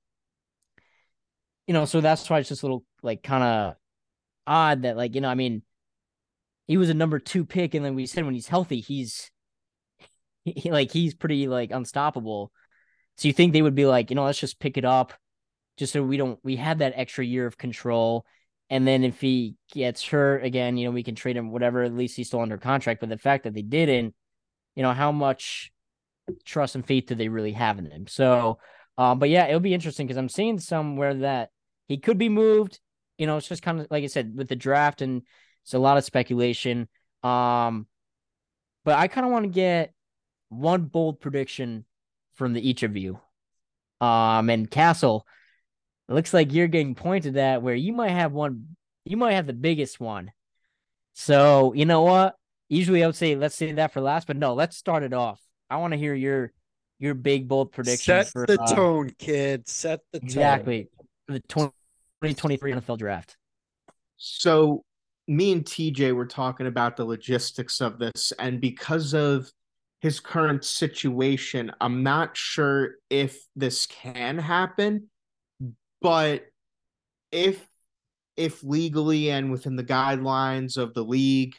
you know, so that's why it's just a little like kind of odd that like, you know, I mean, he was a number two pick. And then we said when he's healthy, he's he, like, he's pretty like unstoppable. So you think they would be like, you know, let's just pick it up just so we don't, we have that extra year of control. And then if he gets hurt again, you know, we can trade him, whatever, at least he's still under contract. But the fact that they didn't, you know, how much trust and faith do they really have in him? So, um, but yeah, it'll be interesting because I'm seeing somewhere that he could be moved. You know, it's just kind of like I said with the draft, and it's a lot of speculation. Um, but I kind of want to get one bold prediction from the each of you. Um, and Castle, it looks like you're getting pointed at where you might have one, you might have the biggest one. So, you know what? Usually I would say let's say that for last, but no, let's start it off. I want to hear your your big bold prediction Set for the uh, tone, kid. Set the tone. exactly for the twenty twenty-three N F L draft. So me and T J were talking about the logistics of this, and because of his current situation, I'm not sure if this can happen, but if if legally and within the guidelines of the league,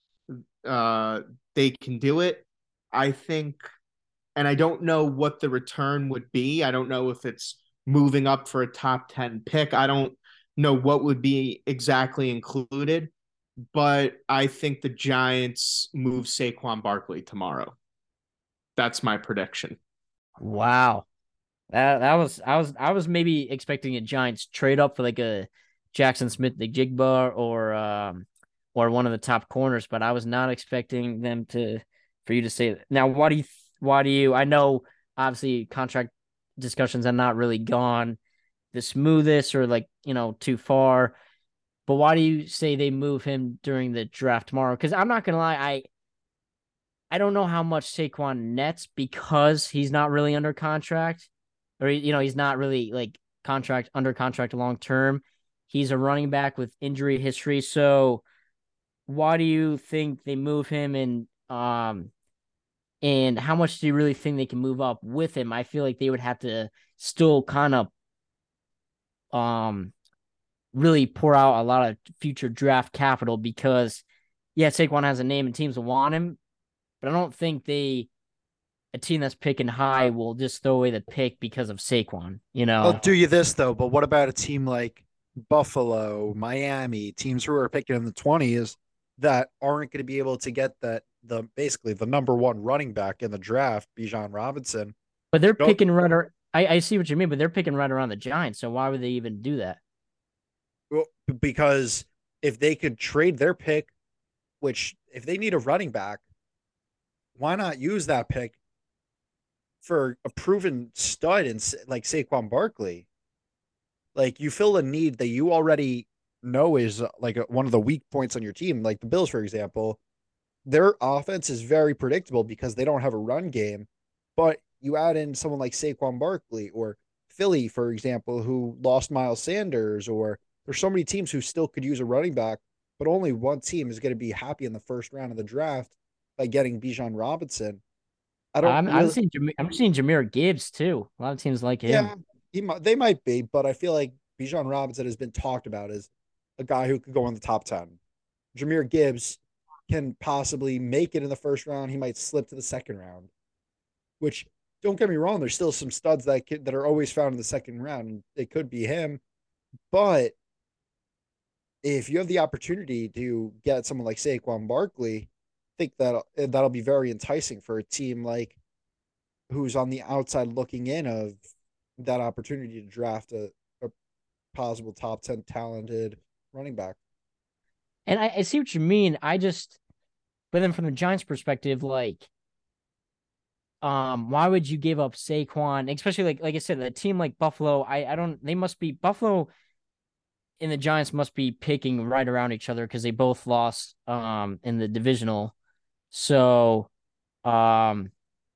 uh, they can do it, I think, and I don't know what the return would be. I don't know if it's moving up for a top ten pick. I don't know what would be exactly included, but I think the Giants move Saquon Barkley tomorrow. That's my prediction. Wow. That that was I was I was maybe expecting a Giants trade up for like a Jackson Smith the Jigba or um or one of the top corners, but I was not expecting them to for you to say that. Now, why do you why do you I know obviously contract discussions have not really gone the smoothest or like, you know, too far. But why do you say they move him during the draft tomorrow? Because I'm not gonna lie, I I don't know how much Saquon nets because he's not really under contract, or you know he's not really like contract under contract long term. He's a running back with injury history. So why do you think they move him, and um and how much do you really think they can move up with him? I feel like they would have to still kind of um really pour out a lot of future draft capital because, yeah, Saquon has a name and teams will want him, but I don't think they a team that's picking high will just throw away the pick because of Saquon. You I'll know, do you this though, but what about a team like Buffalo, Miami, teams who are picking in the twenties that aren't going to be able to get that the basically the number one running back in the draft, Bijan Robinson. but they're Don't picking right. Ar- I I see what you mean, but they're picking right around the Giants. So why would they even do that? well, because if they could trade their pick, which if they need a running back, why not use that pick for a proven stud in like Saquon Barkley? Like you fill a need that you already know is uh, like a, one of the weak points on your team. Like the Bills, for example, their offense is very predictable because they don't have a run game. But you add in someone like Saquon Barkley or Philly, for example, who lost Miles Sanders, or there's so many teams who still could use a running back, but only one team is going to be happy in the first round of the draft by getting Bijan Robinson. I don't I'm I'm really, seeing Jam- I'm seeing Jameer Gibbs too. A lot of teams like him. yeah, he might, they might be, but I feel like Bijan Robinson has been talked about as a guy who could go in the top ten. Jameer Gibbs can possibly make it in the first round. He might slip to the second round, which don't get me wrong, there's still some studs that could, that are always found in the second round. And it could be him, but if you have the opportunity to get someone like Saquon Barkley, I think that that'll be very enticing for a team like who's on the outside looking in of that opportunity to draft a, a possible top ten talented running back. And I, I see what you mean. I just, but then from the Giants' perspective, like, um, why would you give up Saquon? Especially like like I said, a team like Buffalo, I I don't. They must be Buffalo and the Giants must be picking right around each other because they both lost um in the divisional. So um,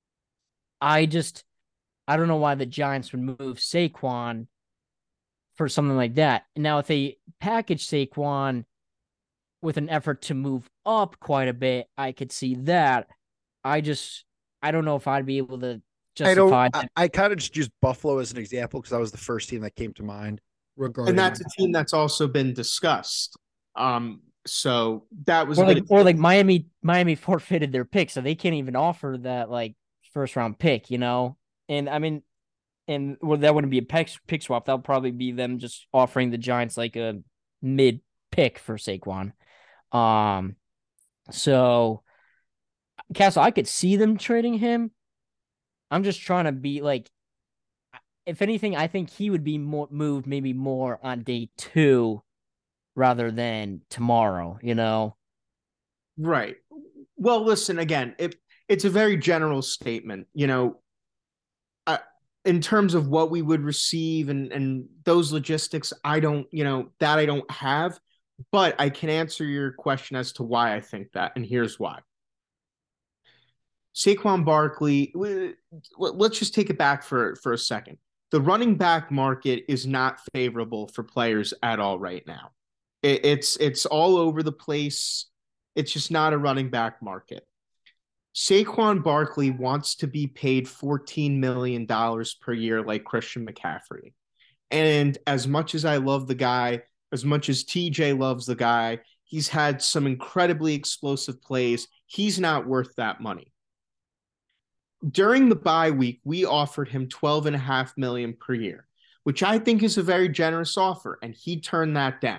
I just I don't know why the Giants would move Saquon for something like that. Now, if they package Saquon with an effort to move up quite a bit, I could see that. I just I don't know if I'd be able to I don't. justify I, that. I kind of just used Buffalo as an example because that was the first team that came to mind And regarding. that's a team that's also been discussed. Um, so that was Or a like bit. or like Miami Miami forfeited their pick, so they can't even offer that like first round pick, you know? And I mean and well, that wouldn't be a pick, pick swap. That'll probably be them just offering the Giants like a mid pick for Saquon. Um, so Castle, I could see them trading him. I'm just trying to be like, if anything, I think he would be more moved maybe more on day two rather than tomorrow. You know, Right. Well, listen, again, it, it's a very general statement. You know, I, in terms of what we would receive and, and those logistics, I don't, you know, that I don't have, but I can answer your question as to why I think that. And here's why. Saquon Barkley, let's just take it back for, for a second. The running back market is not favorable for players at all right now. It, it's it's all over the place. It's just not a running back market. Saquon Barkley wants to be paid fourteen million dollars per year like Christian McCaffrey. And as much as I love the guy, as much as T J loves the guy, he's had some incredibly explosive plays. He's not worth that money. During the bye week, we offered him twelve and a half million per year, which I think is a very generous offer, and he turned that down.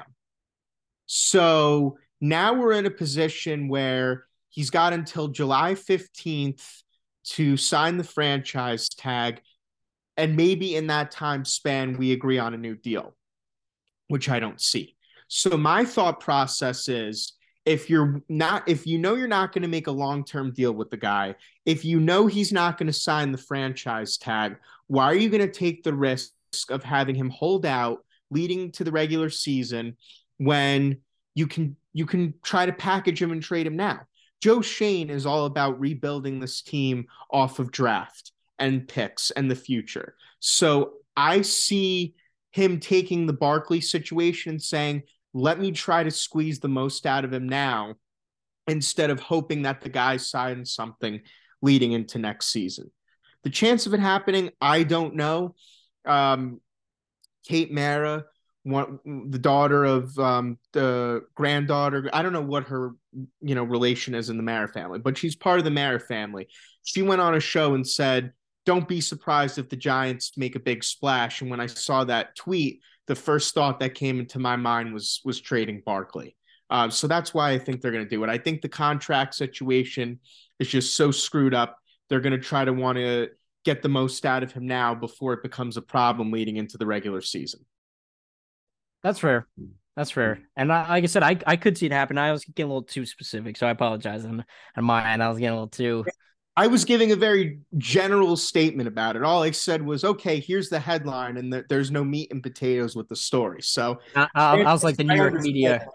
So now we're in a position where he's got until July fifteenth to sign the franchise tag, and maybe in that time span we agree on a new deal, which I don't see. So my thought process is, if you're not, if you know you're not going to make a long-term deal with the guy, if you know he's not going to sign the franchise tag, why are you going to take the risk of having him hold out leading to the regular season when you can you can try to package him and trade him now? Joe Schoen is all about rebuilding this team off of draft and picks and the future. So I see him taking the Barkley situation and saying, let me try to squeeze the most out of him now instead of hoping that the guy signs something leading into next season. The chance of it happening, I don't know. Um, Kate Mara one the daughter of um, the granddaughter. I don't know what her you know relation is in the Mara family, but she's part of the Mara family. She went on a show and said, "Don't be surprised if the Giants make a big splash." And when I saw that tweet, the first thought that came into my mind was was trading Barkley. Uh, so that's why I think they're going to do it. I think the contract situation is just so screwed up. They're going to try to want to get the most out of him now before it becomes a problem leading into the regular season. That's fair. That's fair. And I, like I said, I, I could see it happen. I was getting a little too specific, so I apologize on, on my end. I was getting a little too. I was giving a very general statement about it. All I said was, okay, here's the headline, and th- there's no meat and potatoes with the story. So I, I, I was like the New York media.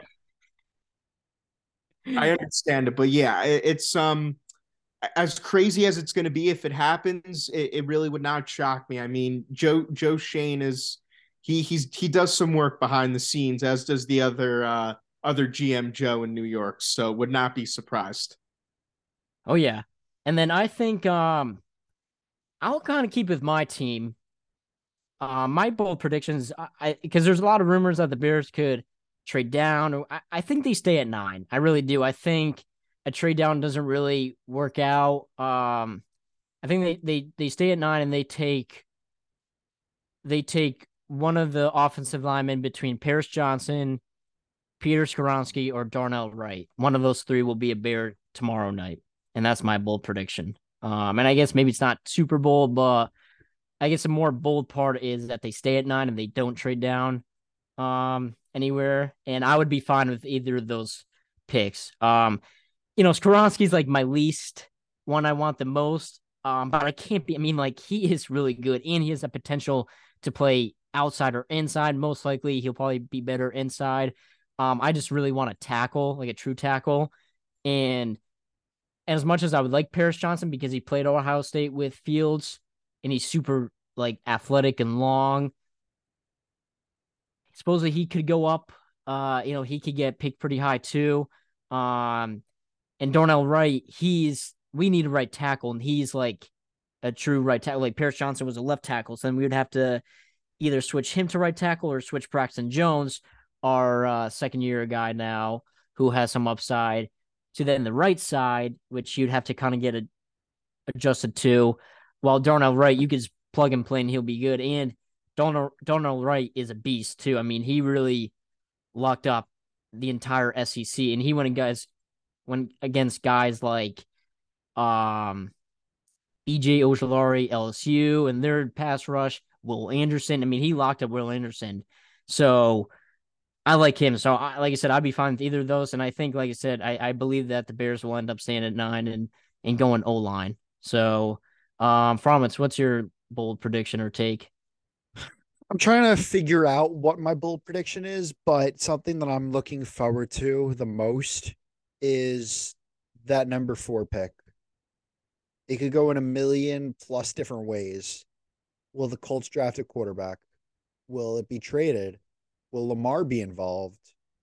I understand it, but yeah, it, it's um as crazy as it's going to be if it happens. It, it really would not shock me. I mean, Joe Joe Schoen is he he's he does some work behind the scenes, as does the other uh, other G M Joe in New York. So would not be surprised. Oh yeah, and then I think um I'll kind of keep with my team. Uh, my bold predictions, I because there's a lot of rumors that the Bears could trade down. I, I think they stay at nine. I really do. I think a trade down doesn't really work out. Um, I think they they they stay at nine and they take they take one of the offensive linemen between Paris Johnson, Peter Skoronski, or Darnell Wright. One of those three will be a Bear tomorrow night, and that's my bold prediction. Um, and I guess maybe it's not super bold, but I guess the more bold part is that they stay at nine and they don't trade down um, anywhere. And I would be fine with either of those picks. Um, you know, Skoronski's like my least one I want the most. Um, but I can't be, I mean, like he is really good and he has the potential to play outside or inside. Most likely he'll probably be better inside. Um, I just really want to tackle, like a true tackle. And, and as much as I would like Paris Johnson because he played Ohio State with Fields, and he's super like athletic and long. Supposedly he could go up. Uh, you know, he could get picked pretty high too. Um, and Darnell Wright, he's we need a right tackle, and he's like a true right tackle. Like Paris Johnson was a left tackle, so then we would have to either switch him to right tackle or switch Braxton Jones, our uh, second year guy now, who has some upside, to then the right side, which you'd have to kind of get a, adjusted to. While Darnell Wright, you could just plug and play and he'll be good. And Darnell, Darnell Wright is a beast too. I mean, he really locked up the entire S E C, and he went guys went against guys like um B J Ojulari, L S U, and their pass rush. Will Anderson. I mean, he locked up Will Anderson. So I like him. So I, like I said, I'd be fine with either of those. And I think, like I said, I, I believe that the Bears will end up staying at nine and and going O line. So. Um, Fromitz, what's your bold prediction or take? I'm trying to figure out what my bold prediction is, but something that I'm looking forward to the most is that number four pick. It could go in a million plus different ways. Will the Colts draft a quarterback? Will it be traded? Will Lamar be involved?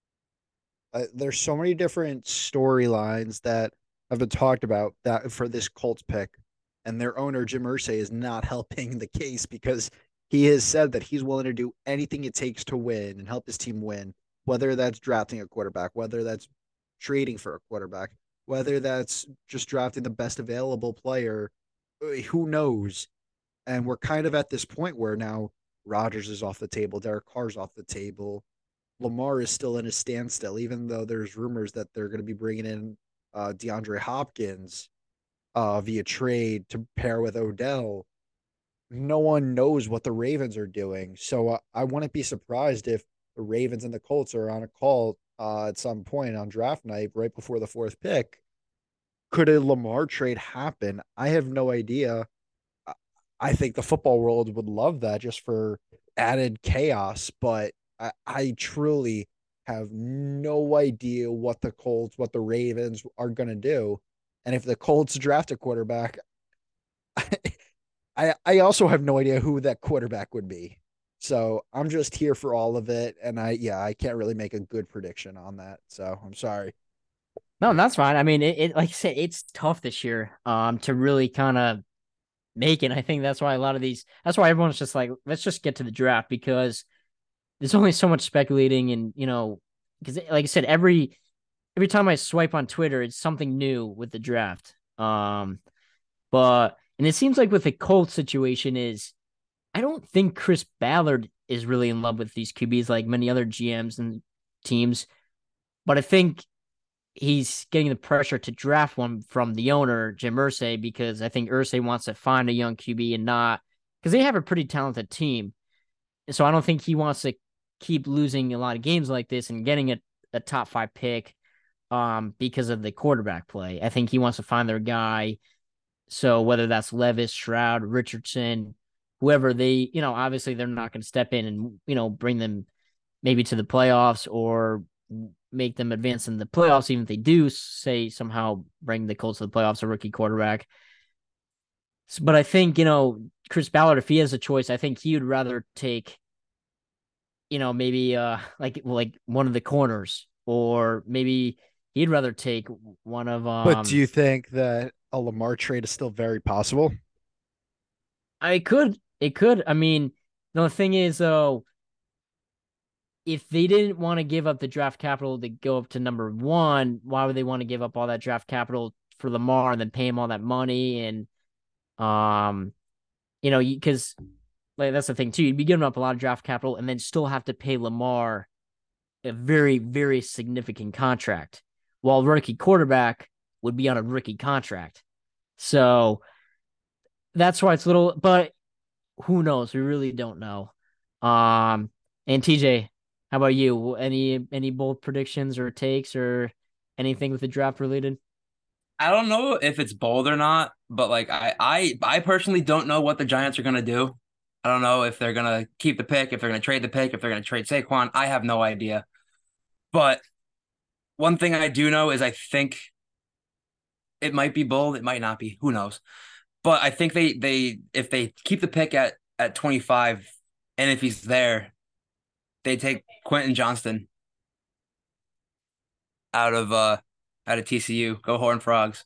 Uh, there's so many different storylines that have been talked about that for this Colts pick. And their owner, Jim Irsay, is not helping the case because he has said that he's willing to do anything it takes to win and help his team win, whether that's drafting a quarterback, whether that's trading for a quarterback, whether that's just drafting the best available player. Who knows? And we're kind of at this point where now Rodgers is off the table, Derek Carr's off the table, Lamar is still in a standstill, even though there's rumors that they're going to be bringing in uh, DeAndre Hopkins Uh, via trade to pair with Odell. No one knows what the Ravens are doing. So uh, I wouldn't be surprised if the Ravens and the Colts are on a call uh, at some point on draft night right before the fourth pick. Could a Lamar trade happen? I have no idea. I think the football world would love that just for added chaos, but I, I truly have no idea what the Colts, what the Ravens are going to do. And if the Colts draft a quarterback, I I also have no idea who that quarterback would be. So I'm just here for all of it. And I, yeah, I can't really make a good prediction on that. So I'm sorry. No, that's fine. I mean, it, it like I said, it's tough this year um, to really kind of make it. I think that's why a lot of these, that's why everyone's just like, let's just get to the draft because there's only so much speculating, and you know, because like I said, every every time I swipe on Twitter, it's something new with the draft. Um, but and it seems like with the Colts situation is, I don't think Chris Ballard is really in love with these Q Bs like many other G Ms and teams, but I think he's getting the pressure to draft one from the owner, Jim Irsay, because I think Irsay wants to find a young Q B and not because they have a pretty talented team. So I don't think he wants to keep losing a lot of games like this and getting a, a top five pick um, because of the quarterback play. I think he wants to find their guy. So whether that's Levis, Stroud, Richardson, whoever they, you know, obviously they're not going to step in and, you know, bring them maybe to the playoffs or make them advance in the playoffs, even if they do say somehow bring the Colts to the playoffs, a rookie quarterback. But I think, you know, Chris Ballard, if he has a choice, I think he would rather take, you know, maybe uh like like one of the corners, or maybe he'd rather take one of um But do you think that a Lamar trade is still very possible? I could it could. I mean, the thing is though, if they didn't want to give up the draft capital to go up to number one, why would they want to give up all that draft capital for Lamar and then pay him all that money? And um, you know, because like that's the thing too. You'd be giving up a lot of draft capital and then still have to pay Lamar a very, very significant contract, while rookie quarterback would be on a rookie contract. So that's why it's a little, but who knows? We really don't know. Um, and T J, how about you? Any any bold predictions or takes or anything with the draft related? I don't know if it's bold or not, but like I I I personally don't know what the Giants are gonna do. I don't know if they're gonna keep the pick, if they're gonna trade the pick, if they're gonna trade Saquon. I have no idea. But one thing I do know is I think it might be bold, it might not be. Who knows? But I think they they if they keep the pick at at twenty-five, and if he's there, they take Quentin Johnston out of uh out of T C U. Go Horned Frogs.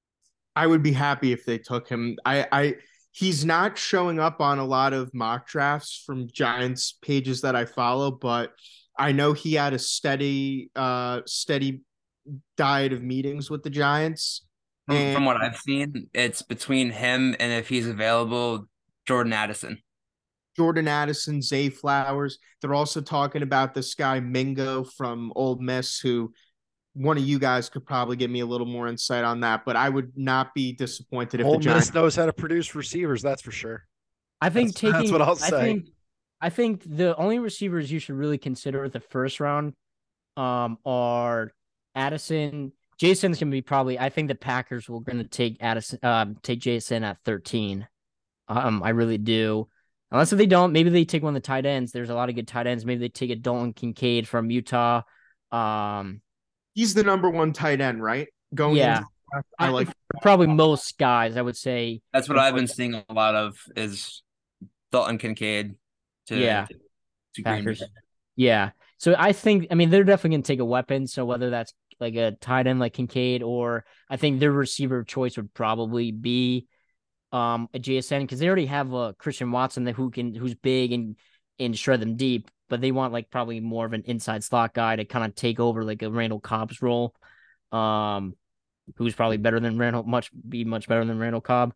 I would be happy if they took him. I, I he's not showing up on a lot of mock drafts from Giants pages that I follow, but I know he had a steady, uh, steady diet of meetings with the Giants. From, And from what I've seen, it's between him and if he's available, Jordan Addison. Jordan Addison, Zay Flowers. They're also talking about this guy Mingo from Ole Miss, who one of you guys could probably give me a little more insight on that, but I would not be disappointed if Ole the Giants Miss knows how to produce receivers, that's for sure. I think That's, taking that's what I'll I say. think I think the only receivers you should really consider the first round um are Addison. Jason's gonna be probably, I think the Packers were gonna take Addison um take Jason at thirteen. Um, I really do. Unless if they don't, maybe they take one of the tight ends. There's a lot of good tight ends. Maybe they take a Dalton Kincaid from Utah. Um, he's the number one tight end, right? Going yeah, into the draft, I like probably most guys. I would say. That's what I've been seeing a lot of is Dalton Kincaid to, Yeah, to, to Green Bay. Packers. Yeah. So I think, I mean, they're definitely going to take a weapon. So whether that's like a tight end like Kincaid, or I think their receiver of choice would probably be um a J S N, because they already have a Christian Watson that who can who's big and and shred them deep, but they want like probably more of an inside slot guy to kind of take over like a Randall Cobb's role, um, who's probably better than Randall, much be much better than Randall Cobb.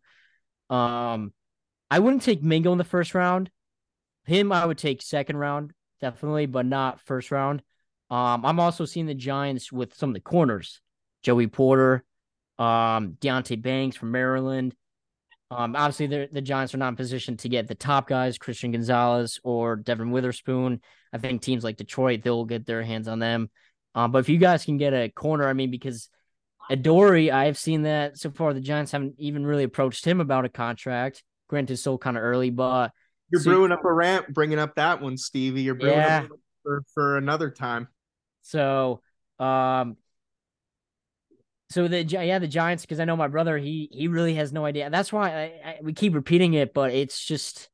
Um, I wouldn't take Mingo in the first round. Him, I would take second round, definitely, but not first round. Um, I'm also seeing the Giants with some of the corners. Joey Porter, um, Deontay Banks from Maryland. Um, obviously, the Giants are not in position to get the top guys, Christian Gonzalez or Devin Witherspoon. I think teams like Detroit, they'll get their hands on them. Um, but if you guys can get a corner, I mean, because Adoree', I've seen that so far. The Giants haven't even really approached him about a contract. Granted, still kind of early, but you're so, brewing up a rant, bringing up that one, Stevie. You're brewing yeah. up for, for another time. So, um, so the yeah the Giants, because I know my brother, he he really has no idea. That's why I, I, we keep repeating it, but it's just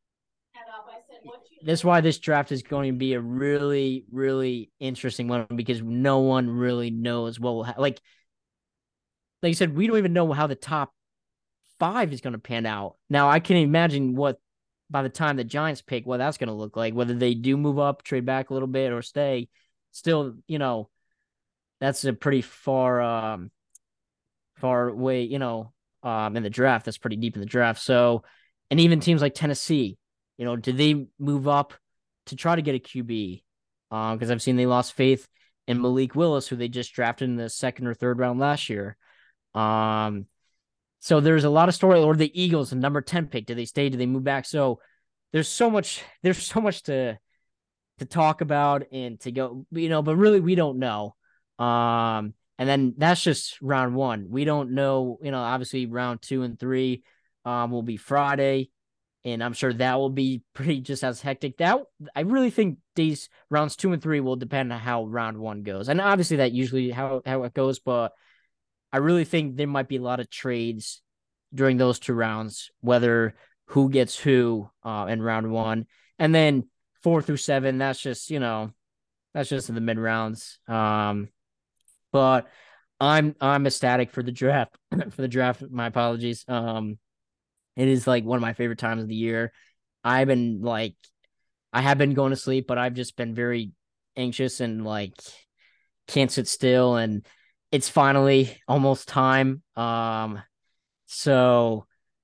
that's why this draft is going to be a really really interesting one, because no one really knows what will ha- like like I said, we don't even know how the top five is going to pan out. Now I can imagine what by the time the Giants pick, what that's going to look like, whether they do move up, trade back a little bit, or stay. Still, you know, that's a pretty far, um, far way, you know, um, in the draft. That's pretty deep in the draft. So, and even teams like Tennessee, you know, did they move up to try to get a Q B? Um, because I've seen they lost faith in Malik Willis, who they just drafted in the second or third round last year. Um, so there's a lot of story. Or the Eagles, the number ten pick, do they stay? Do they move back? So there's so much. There's so much to to talk about and to go, you know. But really, we don't know. Um, and then that's just round one. We don't know. You know, obviously, round two and three um will be Friday, and I'm sure that will be pretty just as hectic. That I really think these rounds two and three will depend on how round one goes, and obviously that usually how how it goes, but I really think there might be a lot of trades during those two rounds, whether who gets who uh, in round one. And then four through seven, that's just, you know, that's just in the mid rounds. Um, but I'm I'm ecstatic for the draft. for the draft, my apologies. Um, it is like one of my favorite times of the year. I've been like I have been going to sleep, but I've just been very anxious and like can't sit still, and it's finally almost time. Um, so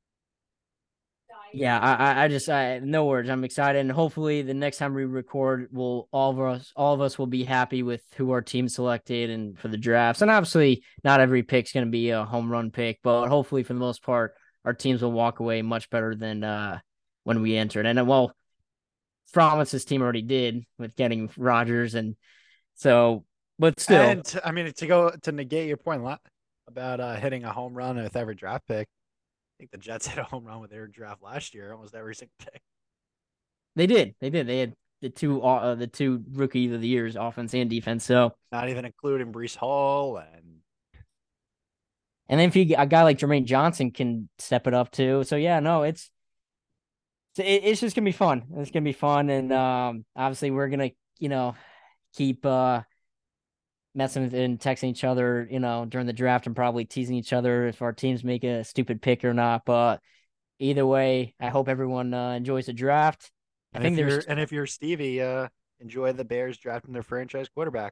yeah, I, I just, I no words. I'm excited, and hopefully the next time we record, we'll all of us, all of us will be happy with who our team selected and for the drafts. And obviously, not every pick's going to be a home run pick, but hopefully, for the most part, our teams will walk away much better than uh when we entered. And well, Promise's team already did with getting Rodgers, and so, but still, And to, I mean, to go to negate your point about uh, hitting a home run with every draft pick, I think the Jets hit a home run with their draft last year, almost every single pick. they did, they did, they had the two, uh, the two rookie of the years, offense and defense. So, Not even including Brees Hall and and then if you a guy like Jermaine Johnson can step it up too. So yeah, no, it's it's just gonna be fun. It's gonna be fun, and um, obviously we're gonna, you know, keep uh messing with and texting each other, you know, during the draft, and probably teasing each other if our teams make a stupid pick or not. But either way, I hope everyone uh, enjoys the draft. I and think if you're there's and if you're Stevie, uh, enjoy the Bears drafting their franchise quarterback.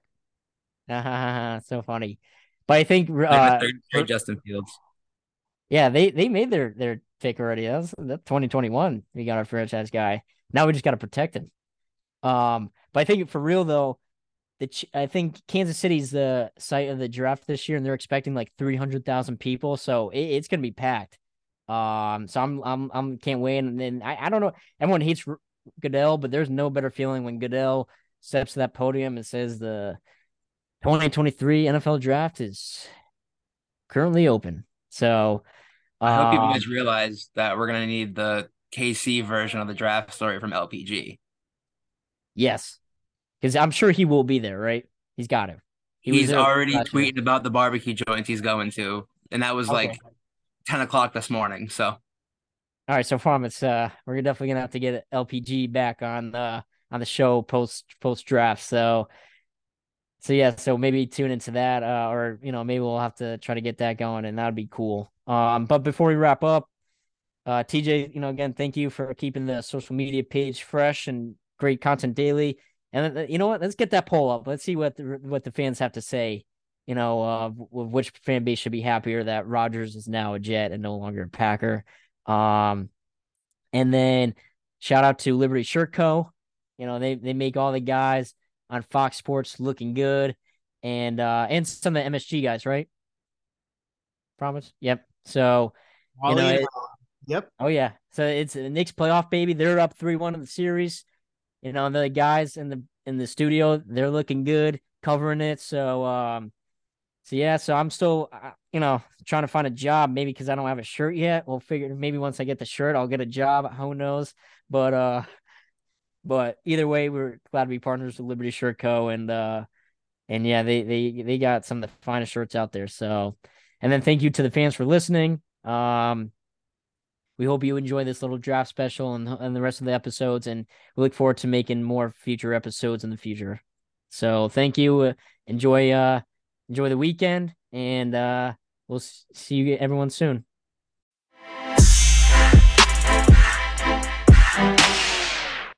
so funny, but I think Like uh, the third straight Justin Fields. yeah, they they made their their pick already. That's that twenty twenty-one. We got our franchise guy. Now we just got to protect him. Um, but I think for real though, the I think Kansas City's the site of the draft this year, and they're expecting like three hundred thousand people, so it, it's gonna be packed. Um, so I'm I'm I'm can't wait. And then I, I don't know. Everyone hates Goodell, but there's no better feeling when Goodell steps to that podium and says the twenty twenty-three N F L draft is currently open. So I hope you um, guys realize that we're gonna need the K C version of the draft story from L P G. yes, because I'm sure he will be there, right? He's got to. He was He's there already last year. tweeting about the barbecue joints he's going to, and that was Okay. like ten o'clock this morning. So All right, so Promise, uh, we're definitely gonna have to get L P G back on the on the show post post draft. So, so yeah, so maybe tune into that, uh, or you know, maybe we'll have to try to get that going, and that'd be cool. Um, but before we wrap up, uh, T J, you know, again, thank you for keeping the social media page fresh and great content daily. And uh, you know what? Let's get that poll up. Let's see what the, what the fans have to say. You know, uh, which fan base should be happier that Rodgers is now a Jet and no longer a Packer. Um, and then shout out to Liberty Shirt Co. You know, they they make all the guys on Fox Sports looking good, and uh, and some of the M S G guys, right? Promise. Yep. So you know, it, Yep. oh yeah. So it's the Knicks playoff baby. They're up three one in the series. You know, the guys in the in the studio, they're looking good, covering it. So um, so yeah. So I'm still, uh, you know, trying to find a job. Maybe because I don't have a shirt yet. We'll figure. Maybe once I get the shirt, I'll get a job. Who knows? But uh, but either way, we're glad to be partners with Liberty Shirt Co. And uh, and yeah, they they they got some of the finest shirts out there. So, and then thank you to the fans for listening. Um. We hope you enjoy this little draft special and, and the rest of the episodes, and we look forward to making more future episodes in the future. So thank you. Uh, enjoy uh enjoy the weekend, and uh we'll see you everyone soon.